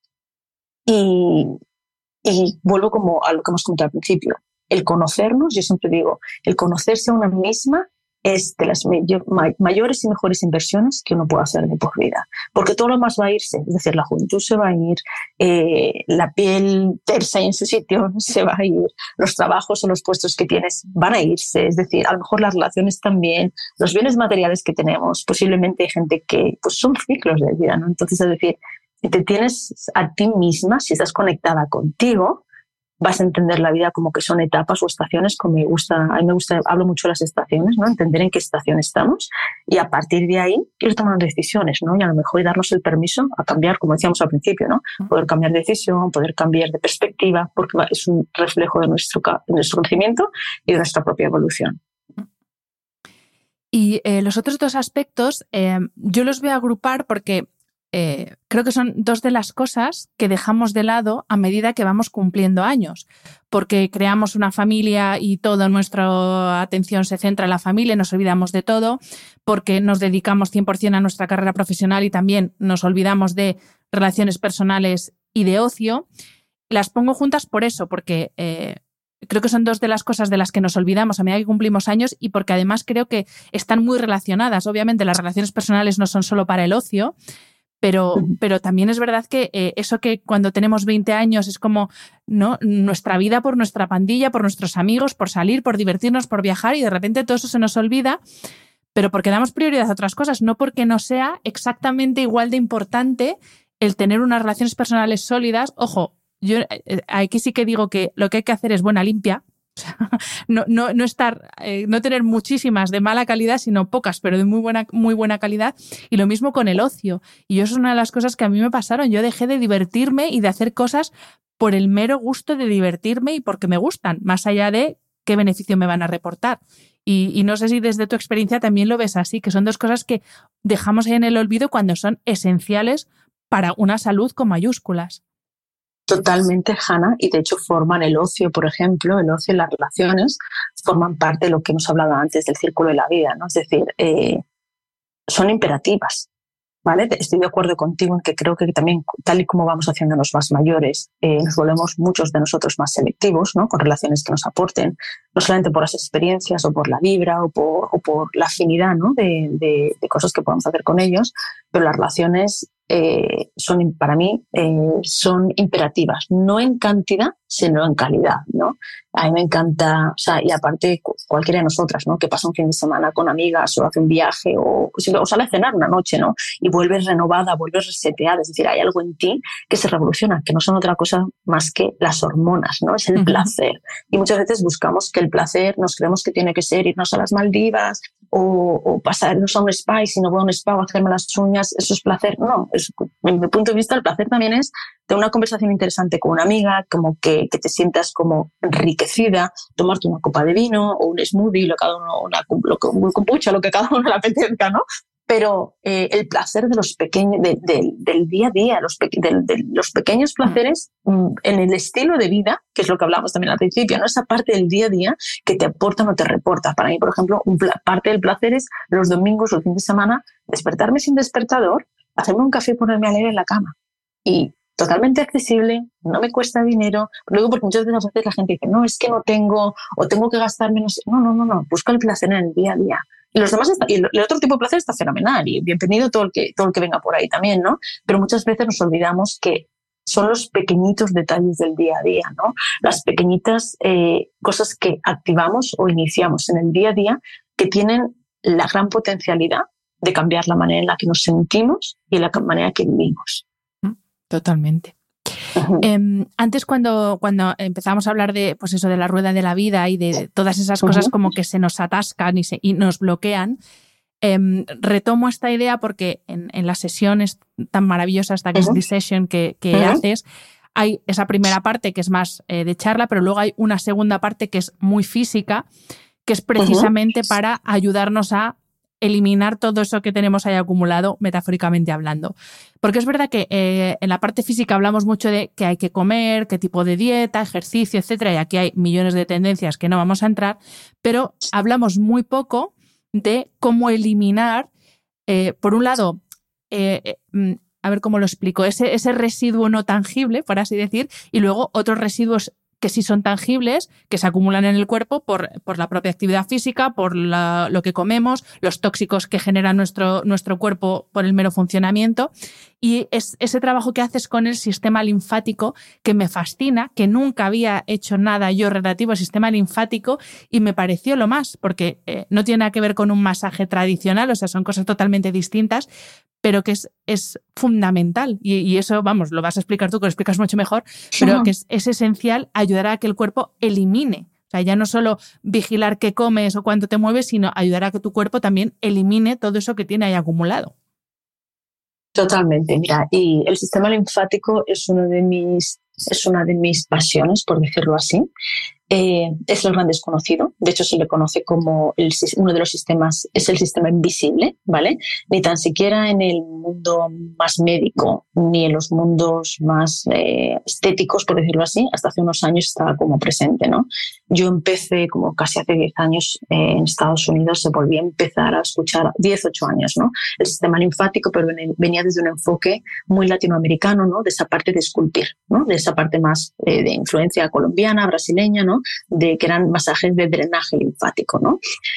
y, y vuelvo como a lo que hemos comentado al principio. El conocernos, yo siempre digo, el conocerse a una misma es de las mayores y mejores inversiones que uno puede hacer de por vida. Porque todo lo más va a irse, es decir, la juventud se va a ir, eh, la piel tersa en su sitio se va a ir, los trabajos o los puestos que tienes van a irse, es decir, a lo mejor las relaciones también, los bienes materiales que tenemos, posiblemente hay gente que pues son ciclos de vida, ¿no? Entonces, es decir, si te tienes a ti misma, si estás conectada contigo, vas a entender la vida como que son etapas o estaciones, como me gusta, a mí me gusta, hablo mucho de las estaciones, ¿no? Entender en qué estación estamos y a partir de ahí ir tomando decisiones, ¿no? Y a lo mejor darnos el permiso a cambiar, como decíamos al principio, ¿no? Poder cambiar de decisión, poder cambiar de perspectiva, porque es un reflejo de nuestro, de nuestro crecimiento y de nuestra propia evolución. Y eh, los otros dos aspectos eh, yo los voy a agrupar porque Eh, creo que son dos de las cosas que dejamos de lado a medida que vamos cumpliendo años, porque creamos una familia y toda nuestra atención se centra en la familia y nos olvidamos de todo, porque nos dedicamos cien por ciento a nuestra carrera profesional y también nos olvidamos de relaciones personales y de ocio. Las pongo juntas por eso, porque eh, creo que son dos de las cosas de las que nos olvidamos a medida que cumplimos años y porque además creo que están muy relacionadas. Obviamente las relaciones personales no son solo para el ocio, Pero, pero también es verdad que eh, eso que cuando tenemos veinte años es como, ¿no? Nuestra vida por nuestra pandilla, por nuestros amigos, por salir, por divertirnos, por viajar y de repente todo eso se nos olvida, pero porque damos prioridad a otras cosas, no porque no sea exactamente igual de importante el tener unas relaciones personales sólidas. Ojo, yo aquí sí que digo que lo que hay que hacer es buena limpia, O sea, no, no, no estar, eh, no tener muchísimas de mala calidad, sino pocas, pero de muy buena, muy buena calidad. Y lo mismo con el ocio. Y eso es una de las cosas que a mí me pasaron. Yo dejé de divertirme y de hacer cosas por el mero gusto de divertirme y porque me gustan, más allá de qué beneficio me van a reportar. Y, y no sé si desde tu experiencia también lo ves así, que son dos cosas que dejamos ahí en el olvido cuando son esenciales para una salud con mayúsculas. Totalmente, Hanna, y de hecho forman el ocio, por ejemplo, el ocio y las relaciones forman parte de lo que hemos hablado antes del círculo de la vida, ¿no? Es decir, eh, son imperativas, ¿vale? Estoy de acuerdo contigo en que creo que también, tal y como vamos haciéndonos más mayores, eh, nos volvemos muchos de nosotros más selectivos, ¿no? Con relaciones que nos aporten, no solamente por las experiencias o por la vibra o por, o por la afinidad, ¿no? de, de, de cosas que podemos hacer con ellos, pero las relaciones eh, son, para mí, eh, son imperativas, no en cantidad, sino en calidad, ¿no? A mí me encanta, o sea, y aparte cualquiera de nosotras, ¿no? Que pasa un fin de semana con amigas o hace un viaje o, o sale a cenar una noche, ¿no? Y vuelves renovada, vuelves reseteada, es decir, hay algo en ti que se revoluciona, que no son otra cosa más que las hormonas, ¿no? Es el uh-huh. placer. Y muchas veces buscamos que el placer, nos creemos que tiene que ser irnos a las Maldivas o, o pasarnos a un spa, y si no voy a un spa o hacerme las uñas, eso es placer. No, es, en mi punto de vista el placer también es tener una conversación interesante con una amiga, como que, que te sientas como enriquecida, tomarte una copa de vino o un smoothie, lo, cada uno, una, lo, un kombucha, lo que cada uno le apetezca, ¿no? Pero eh, el placer de los pequeños, de, de, del día a día, los, pe, de, de los pequeños placeres mm, en el estilo de vida, que es lo que hablamos también al principio, ¿no? Esa parte del día a día que te aporta o no te reporta. Para mí, por ejemplo, un pla- parte del placer es los domingos o el fin de semana despertarme sin despertador, hacerme un café y ponerme a leer en la cama. Y totalmente accesible, no me cuesta dinero. Luego, porque muchas veces la gente dice, no, es que no tengo, o tengo que gastar menos. No, no, no, no. Busca el placer en el día a día. Y los demás está, y el otro tipo de placer está fenomenal y bienvenido todo el que todo el que venga por ahí también, ¿no? Pero muchas veces nos olvidamos que son los pequeñitos detalles del día a día, ¿no? Las pequeñitas eh, cosas que activamos o iniciamos en el día a día que tienen la gran potencialidad de cambiar la manera en la que nos sentimos y la manera que vivimos. Totalmente. Uh-huh. Eh, antes cuando, cuando empezamos a hablar de, pues eso, de la rueda de la vida y de todas esas cosas uh-huh. como que se nos atascan y, se, y nos bloquean, eh, retomo esta idea porque en, en las sesiones tan maravillosas, esta uh-huh. session que, que uh-huh. haces, hay esa primera parte que es más eh, de charla, pero luego hay una segunda parte que es muy física, que es precisamente uh-huh. para ayudarnos a eliminar todo eso que tenemos ahí acumulado, metafóricamente hablando. Porque es verdad que eh, en la parte física hablamos mucho de qué hay que comer, qué tipo de dieta, ejercicio, etcétera, y aquí hay millones de tendencias que no vamos a entrar, pero hablamos muy poco de cómo eliminar, eh, por un lado, eh, eh, a ver cómo lo explico, ese, ese residuo no tangible, por así decir, y luego otros residuos que sí son tangibles, que se acumulan en el cuerpo por, por la propia actividad física, por la, lo que comemos, los tóxicos que genera nuestro, nuestro cuerpo por el mero funcionamiento. Y es ese trabajo que haces con el sistema linfático que me fascina, que nunca había hecho nada yo relativo al sistema linfático y me pareció lo más, porque eh, no tiene nada que ver con un masaje tradicional, o sea, son cosas totalmente distintas, pero que es, es fundamental. Y, y eso, vamos, lo vas a explicar tú, que lo explicas mucho mejor, pero uh-huh. que es, es esencial ayudar a que el cuerpo elimine. O sea, ya no solo vigilar qué comes o cuánto te mueves, sino ayudar a que tu cuerpo también elimine todo eso que tiene ahí acumulado. Totalmente, mira, y el sistema linfático es uno de mis, es una de mis pasiones, por decirlo así. Eh, es el gran desconocido, de hecho se le conoce como el, uno de los sistemas, es el sistema invisible, ¿vale? Ni tan siquiera en el mundo más médico, ni en los mundos más eh, estéticos, por decirlo así, hasta hace unos años estaba como presente, ¿no? Yo empecé como casi hace diez años eh, en Estados Unidos, se volví a empezar a escuchar, diez, ocho años, ¿no? El sistema linfático, pero venía desde un enfoque muy latinoamericano, ¿no? De esa parte de esculpir, ¿no? De esa parte más eh, de influencia colombiana, brasileña, ¿no? De que eran masajes de drenaje linfático, ¿no?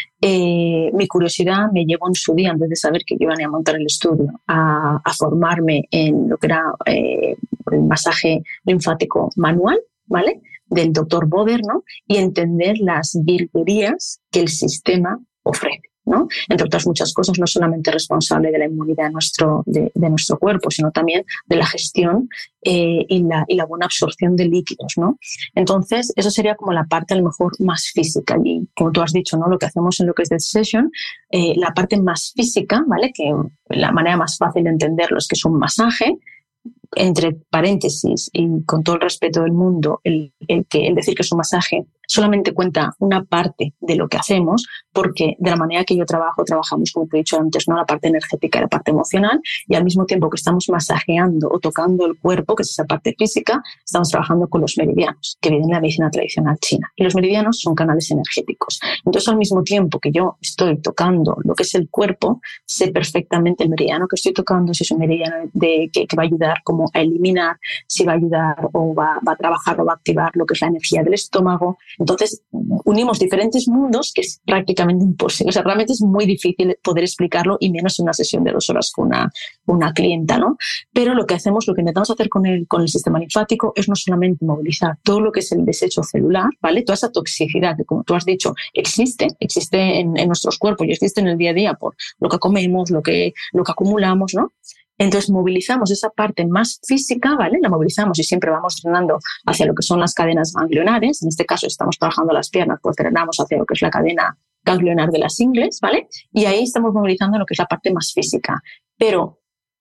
Eh, mi curiosidad me llevó en su día, antes de saber que iban a montar el estudio, a, a formarme en lo que era eh, el masaje linfático manual, ¿vale? Del doctor Boder, ¿no? Y entender las virguerías que el sistema ofrece, ¿no? Entre otras muchas cosas, no solamente responsable de la inmunidad de nuestro, de, de nuestro cuerpo, sino también de la gestión eh, y, la, y la buena absorción de líquidos, ¿no? Entonces, eso sería como la parte a lo mejor más física. Y como tú has dicho, ¿no? Lo que hacemos en lo que es The Session, eh, la parte más física, ¿vale? Que la manera más fácil de entenderlo es que es un masaje, entre paréntesis y con todo el respeto del mundo, el, el, que, el decir que es un masaje solamente cuenta una parte de lo que hacemos, porque de la manera que yo trabajo, trabajamos, como te he dicho antes, ¿no? La parte energética y la parte emocional, y al mismo tiempo que estamos masajeando o tocando el cuerpo, que es esa parte física, estamos trabajando con los meridianos, que vienen de la medicina tradicional china. Y los meridianos son canales energéticos. Entonces, al mismo tiempo que yo estoy tocando lo que es el cuerpo, sé perfectamente el meridiano que estoy tocando, si es un meridiano de, que, que va a ayudar como a eliminar, si va a ayudar o va, va a trabajar o va a activar lo que es la energía del estómago. Entonces, unimos diferentes mundos que es prácticamente imposible. O sea, realmente es muy difícil poder explicarlo, y menos en una sesión de dos horas con una, una clienta, ¿no? Pero lo que hacemos, lo que intentamos hacer con el, con el sistema linfático es no solamente movilizar todo lo que es el desecho celular, ¿vale? Toda esa toxicidad que, como tú has dicho, existe, existe en, en nuestros cuerpos y existe en el día a día por lo que comemos, lo que, lo que acumulamos, ¿no? Entonces movilizamos esa parte más física, ¿vale? La movilizamos y siempre vamos drenando hacia lo que son las cadenas ganglionares. En este caso estamos trabajando las piernas, pues drenamos hacia lo que es la cadena ganglionar de las ingles, ¿vale? Y ahí estamos movilizando lo que es la parte más física. Pero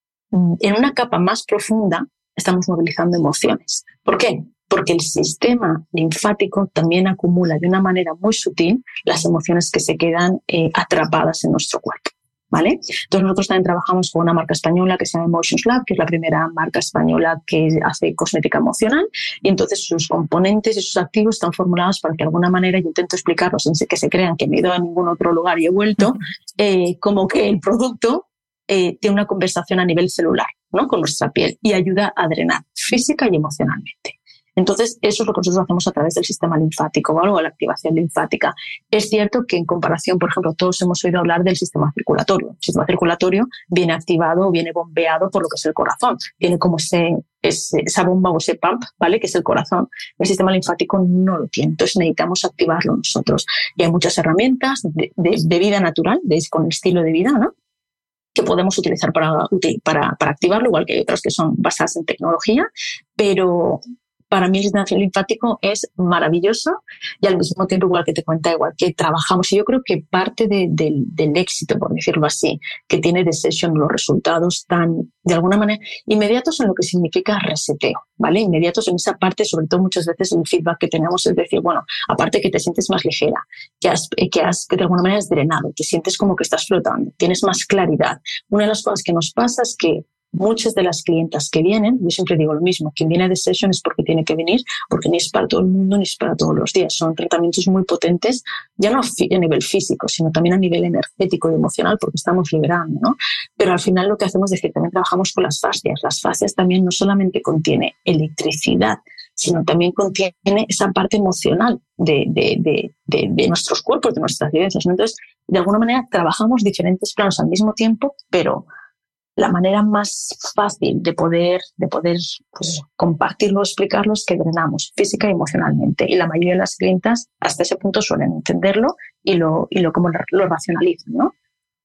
en una capa más profunda estamos movilizando emociones. ¿Por qué? Porque el sistema linfático también acumula de una manera muy sutil las emociones que se quedan eh, atrapadas en nuestro cuerpo. ¿Vale? Entonces nosotros también trabajamos con una marca española que se llama Emotions Lab, que es la primera marca española que hace cosmética emocional, y entonces sus componentes y sus activos están formulados para que de alguna manera, yo intento explicarlo sin que se crean que me he ido a ningún otro lugar y he vuelto, eh, como que el producto eh, tiene una conversación a nivel celular, ¿no? Con nuestra piel, y ayuda a drenar física y emocionalmente. Entonces, eso es lo que nosotros hacemos a través del sistema linfático, ¿vale? O la activación linfática. Es cierto que en comparación, por ejemplo, todos hemos oído hablar del sistema circulatorio. El sistema circulatorio viene activado, viene bombeado por lo que es el corazón. Tiene como ese, ese, esa bomba o ese pump, ¿vale? Que es el corazón. El sistema linfático no lo tiene. Entonces, necesitamos activarlo nosotros. Y hay muchas herramientas de, de, de vida natural, de, con el estilo de vida, ¿no? Que podemos utilizar para, para, para activarlo, igual que hay otras que son basadas en tecnología, pero para mí el sistema linfático es maravilloso, y al mismo tiempo, igual que te cuenta, igual que trabajamos. Y yo creo que parte de, de, del éxito, por decirlo así, que tiene The Session, los resultados tan, de alguna manera, inmediatos en lo que significa reseteo, ¿vale? Inmediatos en esa parte, sobre todo muchas veces el feedback que tenemos es decir, bueno, aparte que te sientes más ligera, que has, que has, que de alguna manera has drenado, te sientes como que estás flotando, tienes más claridad. Una de las cosas que nos pasa es que muchas de las clientas que vienen, yo siempre digo lo mismo, quien viene de Session es porque tiene que venir, porque ni es para todo el mundo ni es para todos los días. Son tratamientos muy potentes, ya no a nivel físico, sino también a nivel energético y emocional, porque estamos liberando, ¿no? Pero al final lo que hacemos es que también trabajamos con las fascias. Las fascias también no solamente contiene electricidad, sino también contiene esa parte emocional de, de, de, de, de nuestros cuerpos, de nuestras vivencias, ¿no? Entonces, de alguna manera trabajamos diferentes planos al mismo tiempo, pero la manera más fácil de poder, de poder pues, compartirlo, explicarlo, es que drenamos física y emocionalmente. Y la mayoría de las clientas hasta ese punto suelen entenderlo y lo, y lo, como lo, lo racionalizan, ¿no?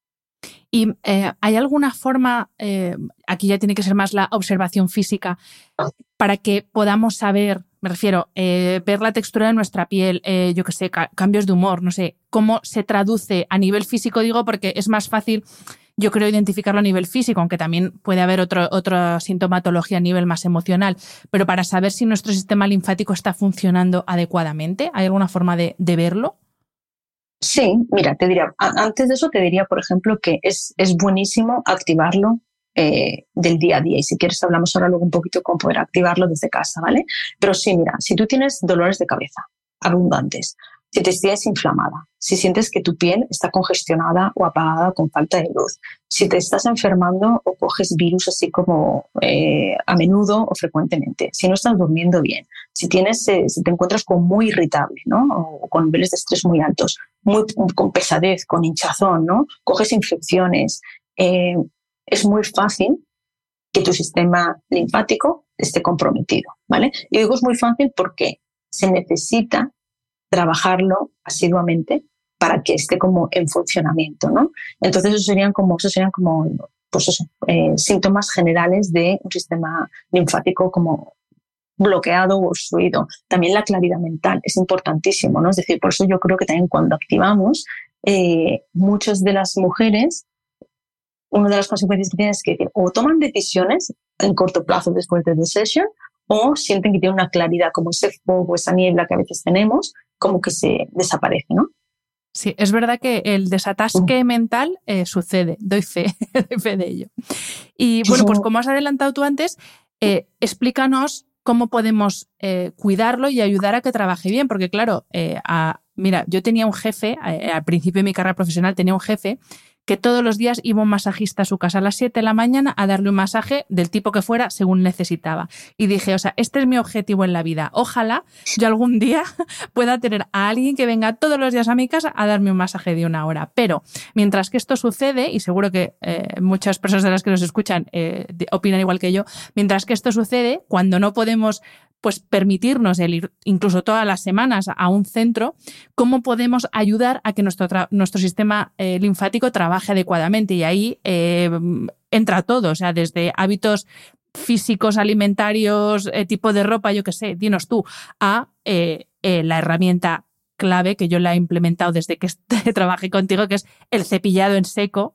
¿Y eh, hay alguna forma, eh, aquí ya tiene que ser más la observación física, para que podamos saber, me refiero, eh, ver la textura de nuestra piel, eh, yo qué sé, ca- cambios de humor, no sé, cómo se traduce a nivel físico? Digo, porque es más fácil, yo creo, identificarlo a nivel físico, aunque también puede haber otro, otra sintomatología a nivel más emocional, pero para saber si nuestro sistema linfático está funcionando adecuadamente, ¿hay alguna forma de, de verlo? Sí, mira, te diría, antes de eso te diría, por ejemplo, que es, es buenísimo activarlo eh, del día a día, y si quieres hablamos ahora luego un poquito cómo poder activarlo desde casa, ¿vale? Pero sí, mira, si tú tienes dolores de cabeza abundantes, si te sientes inflamada, si sientes que tu piel está congestionada o apagada con falta de luz, si te estás enfermando o coges virus así como eh, a menudo o frecuentemente, si no estás durmiendo bien, si, tienes, eh, si te encuentras como muy irritable, ¿no? O con niveles de estrés muy altos, muy, con pesadez, con hinchazón, ¿no? Coges infecciones, eh, es muy fácil que tu sistema linfático esté comprometido, ¿vale? Y digo es muy fácil porque se necesita trabajarlo asiduamente para que esté como en funcionamiento, ¿no? Entonces, eso serían como, eso serían como pues eso, eh, síntomas generales de un sistema linfático como bloqueado o obstruido. También la claridad mental es importantísimo, ¿no? Es decir, por eso yo creo que también cuando activamos, eh, muchas de las mujeres, una de las consecuencias que tienen es que o toman decisiones en corto plazo después de la sesión o sienten que tienen una claridad, como ese fuego, esa niebla que a veces tenemos, como que se desaparece, ¿no? Sí, es verdad que el desatasque uh. mental eh, sucede, doy fe, doy fe de ello. Y bueno, pues como has adelantado tú antes, eh, explícanos cómo podemos eh, cuidarlo y ayudar a que trabaje bien, porque claro, eh, a, mira, yo tenía un jefe, eh, al principio de mi carrera profesional tenía un jefe que todos los días iba un masajista a su casa a las siete de la mañana a darle un masaje del tipo que fuera según necesitaba. Y dije, o sea, este es mi objetivo en la vida. Ojalá yo algún día pueda tener a alguien que venga todos los días a mi casa a darme un masaje de una hora. Pero mientras que esto sucede, y seguro que eh, muchas personas de las que nos escuchan eh, opinan igual que yo, mientras que esto sucede, cuando no podemos pues permitirnos el ir incluso todas las semanas a un centro, ¿cómo podemos ayudar a que nuestro, tra- nuestro sistema eh, linfático trabaje adecuadamente? Y ahí eh, entra todo, o sea, desde hábitos físicos, alimentarios, eh, tipo de ropa, yo qué sé, dinos tú, a eh, eh, la herramienta clave que yo la he implementado desde que trabajé contigo, que es el cepillado en seco,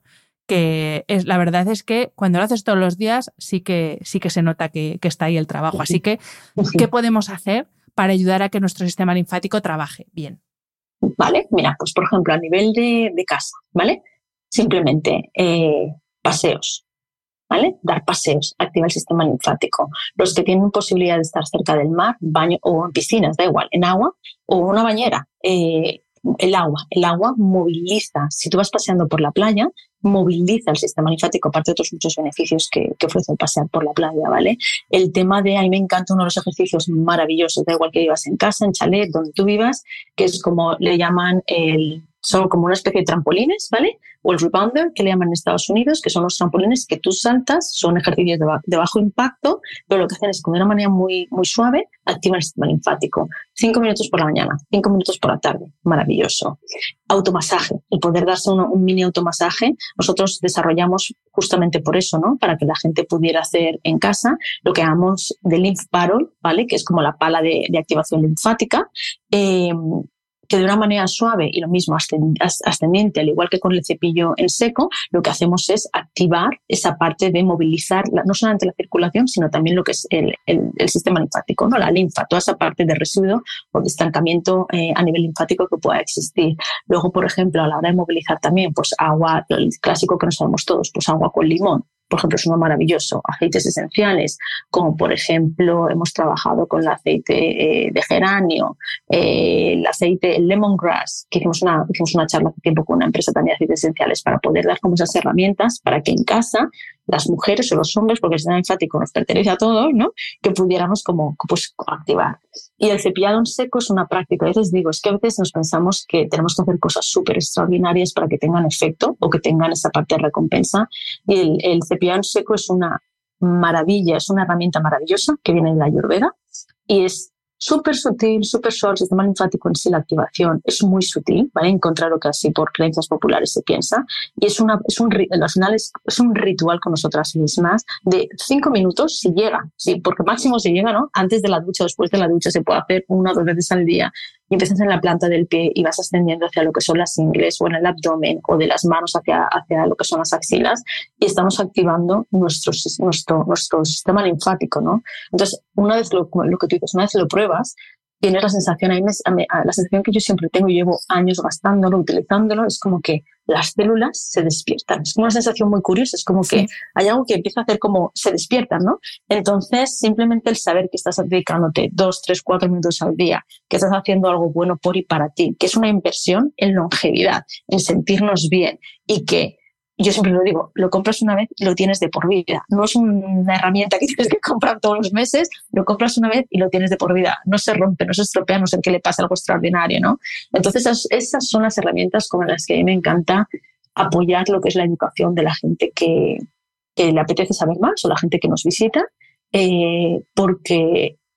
que es, la verdad es que cuando lo haces todos los días sí que, sí que se nota que, que está ahí el trabajo. Así que, ¿qué podemos hacer para ayudar a que nuestro sistema linfático trabaje bien? Vale, mira, pues por ejemplo, a nivel de, de casa, ¿vale? Simplemente eh, paseos, ¿vale? Dar paseos, activa el sistema linfático. Los que tienen posibilidad de estar cerca del mar, baño o en piscinas, da igual, en agua o una bañera. Eh, el agua, el agua moviliza. Si tú vas paseando por la playa, moviliza el sistema linfático, aparte de otros muchos beneficios que, que ofrece el pasear por la playa, ¿vale? El tema de, a mí me encanta uno de los ejercicios maravillosos, da igual que vivas en casa, en chalet, donde tú vivas, que es como le llaman el... son como una especie de trampolines, ¿vale? O el rebounder, que le llaman en Estados Unidos, que son los trampolines que tú saltas, son ejercicios de, ba- de bajo impacto, pero lo que hacen es que de una manera muy, muy suave activan el sistema linfático. Cinco minutos por la mañana, cinco minutos por la tarde, maravilloso. Automasaje, el poder darse uno, un mini automasaje, nosotros desarrollamos justamente por eso, ¿no? Para que la gente pudiera hacer en casa lo que llamamos de lymph paddle, ¿vale? Que es como la pala de, de activación linfática, eh, que de una manera suave y lo mismo ascendiente, al igual que con el cepillo en seco, lo que hacemos es activar esa parte de movilizar no solamente la circulación, sino también lo que es el, el, el sistema linfático, ¿no? La linfa, toda esa parte de residuo o de estancamiento eh, a nivel linfático que pueda existir. Luego, por ejemplo, a la hora de movilizar también, pues agua, el clásico que nos sabemos todos, pues agua con limón. Por ejemplo, es uno maravilloso. Aceites esenciales, como por ejemplo hemos trabajado con el aceite eh, de geranio, eh, el aceite el lemongrass, que hicimos una, hicimos una charla hace tiempo con una empresa también de aceites esenciales para poder dar como esas herramientas para que en casa las mujeres o los hombres, porque el sistema linfático nos pertenece a todos, ¿no? Que pudiéramos como pues activar. Y el cepillado en seco es una práctica. A veces digo, es que a veces nos pensamos que tenemos que hacer cosas súper extraordinarias para que tengan efecto o que tengan esa parte de recompensa. Y el, el cepillado en seco es una maravilla, es una herramienta maravillosa que viene de la Ayurveda y es súper sutil, súper suave. El sistema linfático en sí, la activación es muy sutil, ¿vale? En contra de lo que así por creencias populares se piensa. Y es, una, es, un, al final es, es un ritual con nosotras mismas de cinco minutos si llega, sí, porque máximo si llega, ¿no? Antes de la ducha, después de la ducha se puede hacer una o dos veces al día. Y empiezas en la planta del pie y vas ascendiendo hacia lo que son las ingles o en el abdomen o de las manos hacia, hacia lo que son las axilas y estamos activando nuestro, nuestro, nuestro sistema linfático, ¿no? Entonces, una vez lo, lo que tú dices, una vez lo pruebas, tienes la sensación, a mí me, a la sensación que yo siempre tengo, y llevo años gastándolo, utilizándolo, es como que las células se despiertan. Es como una sensación muy curiosa, es como que sí. Hay algo que empieza a hacer como se despiertan, ¿no? Entonces, simplemente el saber que estás dedicándote dos, tres, cuatro minutos al día, que estás haciendo algo bueno por y para ti, que es una inversión en longevidad, en sentirnos bien y que yo siempre lo digo, lo compras una vez y lo tienes de por vida. No es una herramienta que tienes que comprar todos los meses, lo compras una vez y lo tienes de por vida. No se rompe, no se estropea, a no ser que le pase algo extraordinario, ¿no? Entonces, esas, esas son las herramientas con las que a mí me encanta apoyar lo que es la educación de la gente que, que le apetece saber más o la gente que nos visita, eh, porque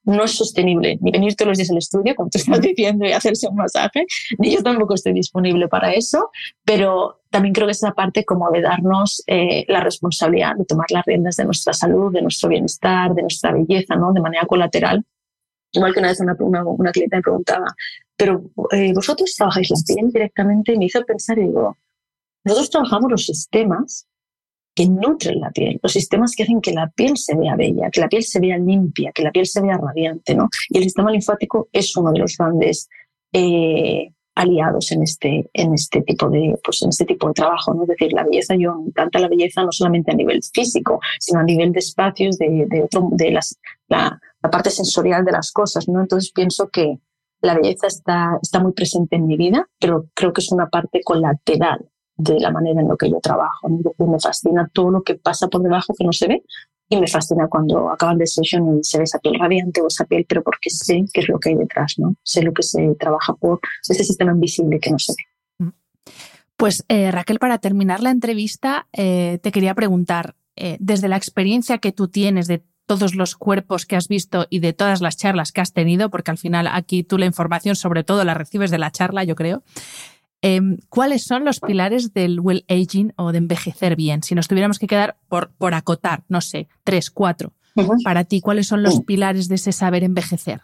no es sostenible ni venir todos los días al estudio, como tú estás diciendo, y hacerse un masaje, ni yo tampoco estoy disponible para eso, pero también creo que es esa parte como de darnos eh, la responsabilidad de tomar las riendas de nuestra salud, de nuestro bienestar, de nuestra belleza, ¿no? De manera colateral. Igual que una vez una, una, una clienta me preguntaba, pero eh, ¿vosotros trabajáis la piel directamente? Y me hizo pensar y digo, nosotros trabajamos los sistemas que nutren la piel, los sistemas que hacen que la piel se vea bella, que la piel se vea limpia, que la piel se vea radiante, ¿no? Y el sistema linfático es uno de los grandes eh, aliados en este, en este tipo de, pues en este tipo de trabajo, ¿no? Es decir, la belleza, yo me encanta la belleza no solamente a nivel físico, sino a nivel de espacios, de, de, otro, de las, la, la parte sensorial de las cosas, ¿no? Entonces pienso que la belleza está, está muy presente en mi vida, pero creo que es una parte colateral de la manera en la que yo trabajo, ¿no? Me fascina todo lo que pasa por debajo que no se ve y me fascina cuando acaban de sesión y se ve esa piel radiante o esa piel, pero porque sé qué es lo que hay detrás, ¿no? Sé lo que se trabaja por ese sistema invisible que no se ve. Pues eh, Raquel, para terminar la entrevista, eh, te quería preguntar, eh, desde la experiencia que tú tienes de todos los cuerpos que has visto y de todas las charlas que has tenido, porque al final aquí tú la información sobre todo la recibes de la charla, yo creo, Eh, ¿cuáles son los pilares del well aging o de envejecer bien? Si nos tuviéramos que quedar por, por acotar, no sé, tres, cuatro. Uh-huh. Para ti, ¿cuáles son los uh-huh. pilares de ese saber envejecer?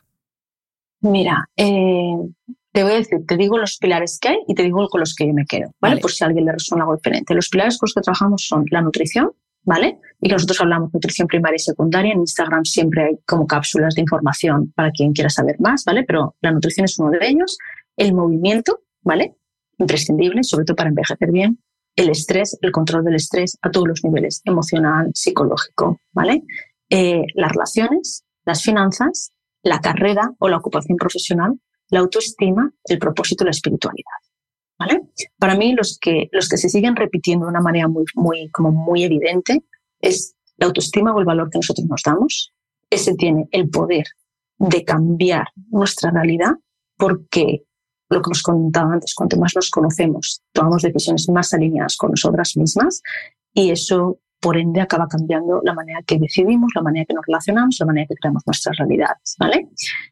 Mira, eh, te voy a decir, te digo los pilares que hay y te digo con los que yo me quedo, ¿vale? Vale. Por si a alguien le resuena algo diferente. Los pilares con los que trabajamos son la nutrición, ¿vale? Y que nosotros hablamos de nutrición primaria y secundaria. En Instagram siempre hay como cápsulas de información para quien quiera saber más, ¿vale? Pero la nutrición es uno de ellos. El movimiento, ¿vale? Imprescindible, sobre todo para envejecer bien. El estrés, el control del estrés a todos los niveles, emocional, psicológico, ¿vale? Eh, las relaciones, las finanzas, la carrera o la ocupación profesional, la autoestima, el propósito y la espiritualidad, ¿vale? Para mí los que, los que se siguen repitiendo de una manera muy, muy, como muy evidente es la autoestima o el valor que nosotros nos damos. Ese tiene el poder de cambiar nuestra realidad porque lo que nos contaba antes, cuanto más nos conocemos, tomamos decisiones más alineadas con nosotras mismas y eso, por ende, acaba cambiando la manera que decidimos, la manera que nos relacionamos, la manera que creamos nuestras realidades, ¿vale?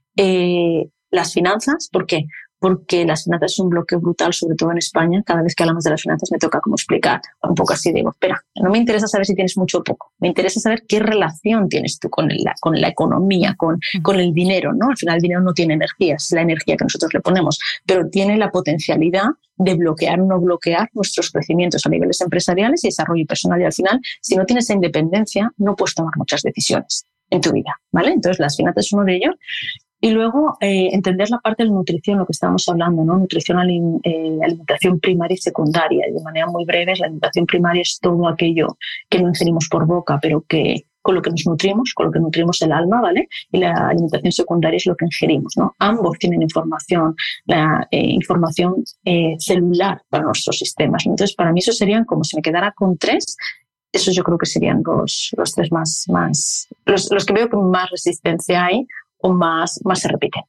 Eh, las finanzas, ¿por qué? Porque las finanzas es un bloqueo brutal, sobre todo en España. Cada vez que hablamos de las finanzas me toca como explicar un poco así, digo, espera, no me interesa saber si tienes mucho o poco, me interesa saber qué relación tienes tú con la, con la economía, con, con el dinero, ¿no? Al final el dinero no tiene energía, es la energía que nosotros le ponemos, pero tiene la potencialidad de bloquear o no bloquear nuestros crecimientos a niveles empresariales y desarrollo personal. Y al final, si no tienes esa independencia, no puedes tomar muchas decisiones en tu vida, ¿vale? Entonces las finanzas es uno de ellos. Y luego eh, entender la parte de la nutrición, lo que estábamos hablando, ¿no? Nutrición, alim, eh, alimentación primaria y secundaria. Y de manera muy breve, la alimentación primaria es todo aquello que no ingerimos por boca, pero que con lo que nos nutrimos, con lo que nutrimos el alma, ¿vale? Y la alimentación secundaria es lo que ingerimos, ¿no? Ambos tienen información, la eh, información eh, celular para nuestros sistemas, ¿no? Entonces, para mí eso serían, como si me quedara con tres, esos yo creo que serían los, los tres más, más los, los que veo que más resistencia hay o más, más se repiten.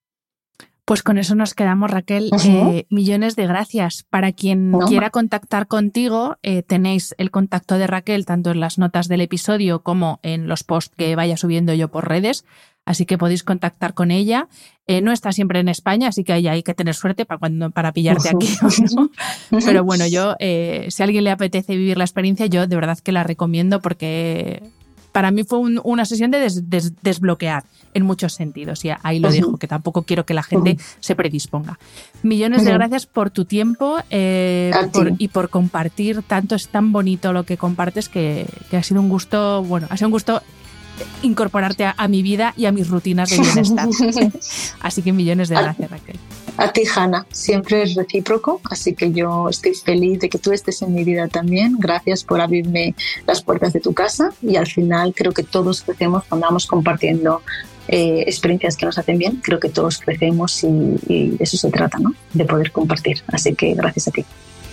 Pues con eso nos quedamos, Raquel. Uh-huh. Eh, millones de gracias. Para quien no, quiera contactar contigo, eh, tenéis el contacto de Raquel tanto en las notas del episodio como en los posts que vaya subiendo yo por redes. Así que podéis contactar con ella. Eh, no está siempre en España, así que ahí hay que tener suerte para, cuando, para pillarte aquí. ¿No? Pero bueno, yo, eh, si a alguien le apetece vivir la experiencia, yo de verdad que la recomiendo porque para mí fue un, una sesión de des, des, desbloquear en muchos sentidos. Y ahí lo uh-huh. dejo, que tampoco quiero que la gente uh-huh. se predisponga. Millones uh-huh. de gracias por tu tiempo eh, por, y por compartir tanto. Es tan bonito lo que compartes que, que ha sido un gusto, bueno, ha sido un gusto incorporarte a, a mi vida y a mis rutinas de bienestar. Así que millones de gracias, Raquel. A ti, Hanna, siempre es recíproco, así que yo estoy feliz de que tú estés en mi vida también. Gracias por abrirme las puertas de tu casa y al final creo que todos crecemos cuando vamos compartiendo eh, experiencias que nos hacen bien. Creo que todos crecemos y, y de eso se trata, ¿no? De poder compartir. Así que gracias a ti.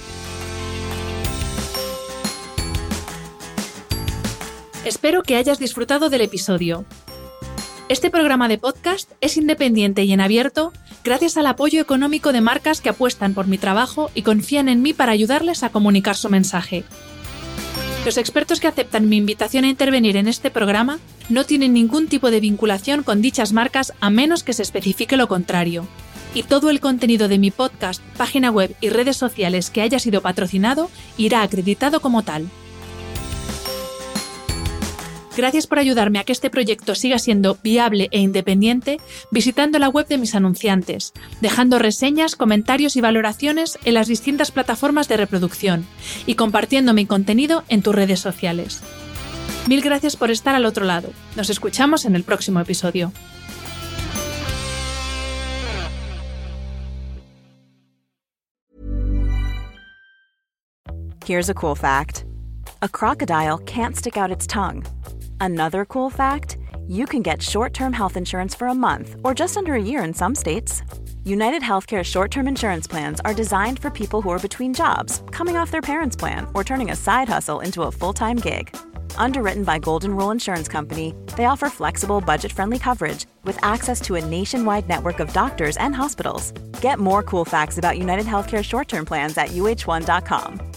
Espero que hayas disfrutado del episodio. Este programa de podcast es independiente y en abierto gracias al apoyo económico de marcas que apuestan por mi trabajo y confían en mí para ayudarles a comunicar su mensaje. Los expertos que aceptan mi invitación a intervenir en este programa no tienen ningún tipo de vinculación con dichas marcas a menos que se especifique lo contrario. Y todo el contenido de mi podcast, página web y redes sociales que haya sido patrocinado irá acreditado como tal. Gracias por ayudarme a que este proyecto siga siendo viable e independiente visitando la web de mis anunciantes, dejando reseñas, comentarios y valoraciones en las distintas plataformas de reproducción y compartiendo mi contenido en tus redes sociales. Mil gracias por estar al otro lado. Nos escuchamos en el próximo episodio. Here's a cool fact. A crocodile can't stick out its tongue. Another cool fact, you can get short-term health insurance for a month or just under a year in some states. United Healthcare short-term insurance plans are designed for people who are between jobs, coming off their parents' plan, or turning a side hustle into a full-time gig. Underwritten by Golden Rule Insurance Company, they offer flexible, budget-friendly coverage with access to a nationwide network of doctors and hospitals. Get more cool facts about United Healthcare short-term plans at U H one dot com.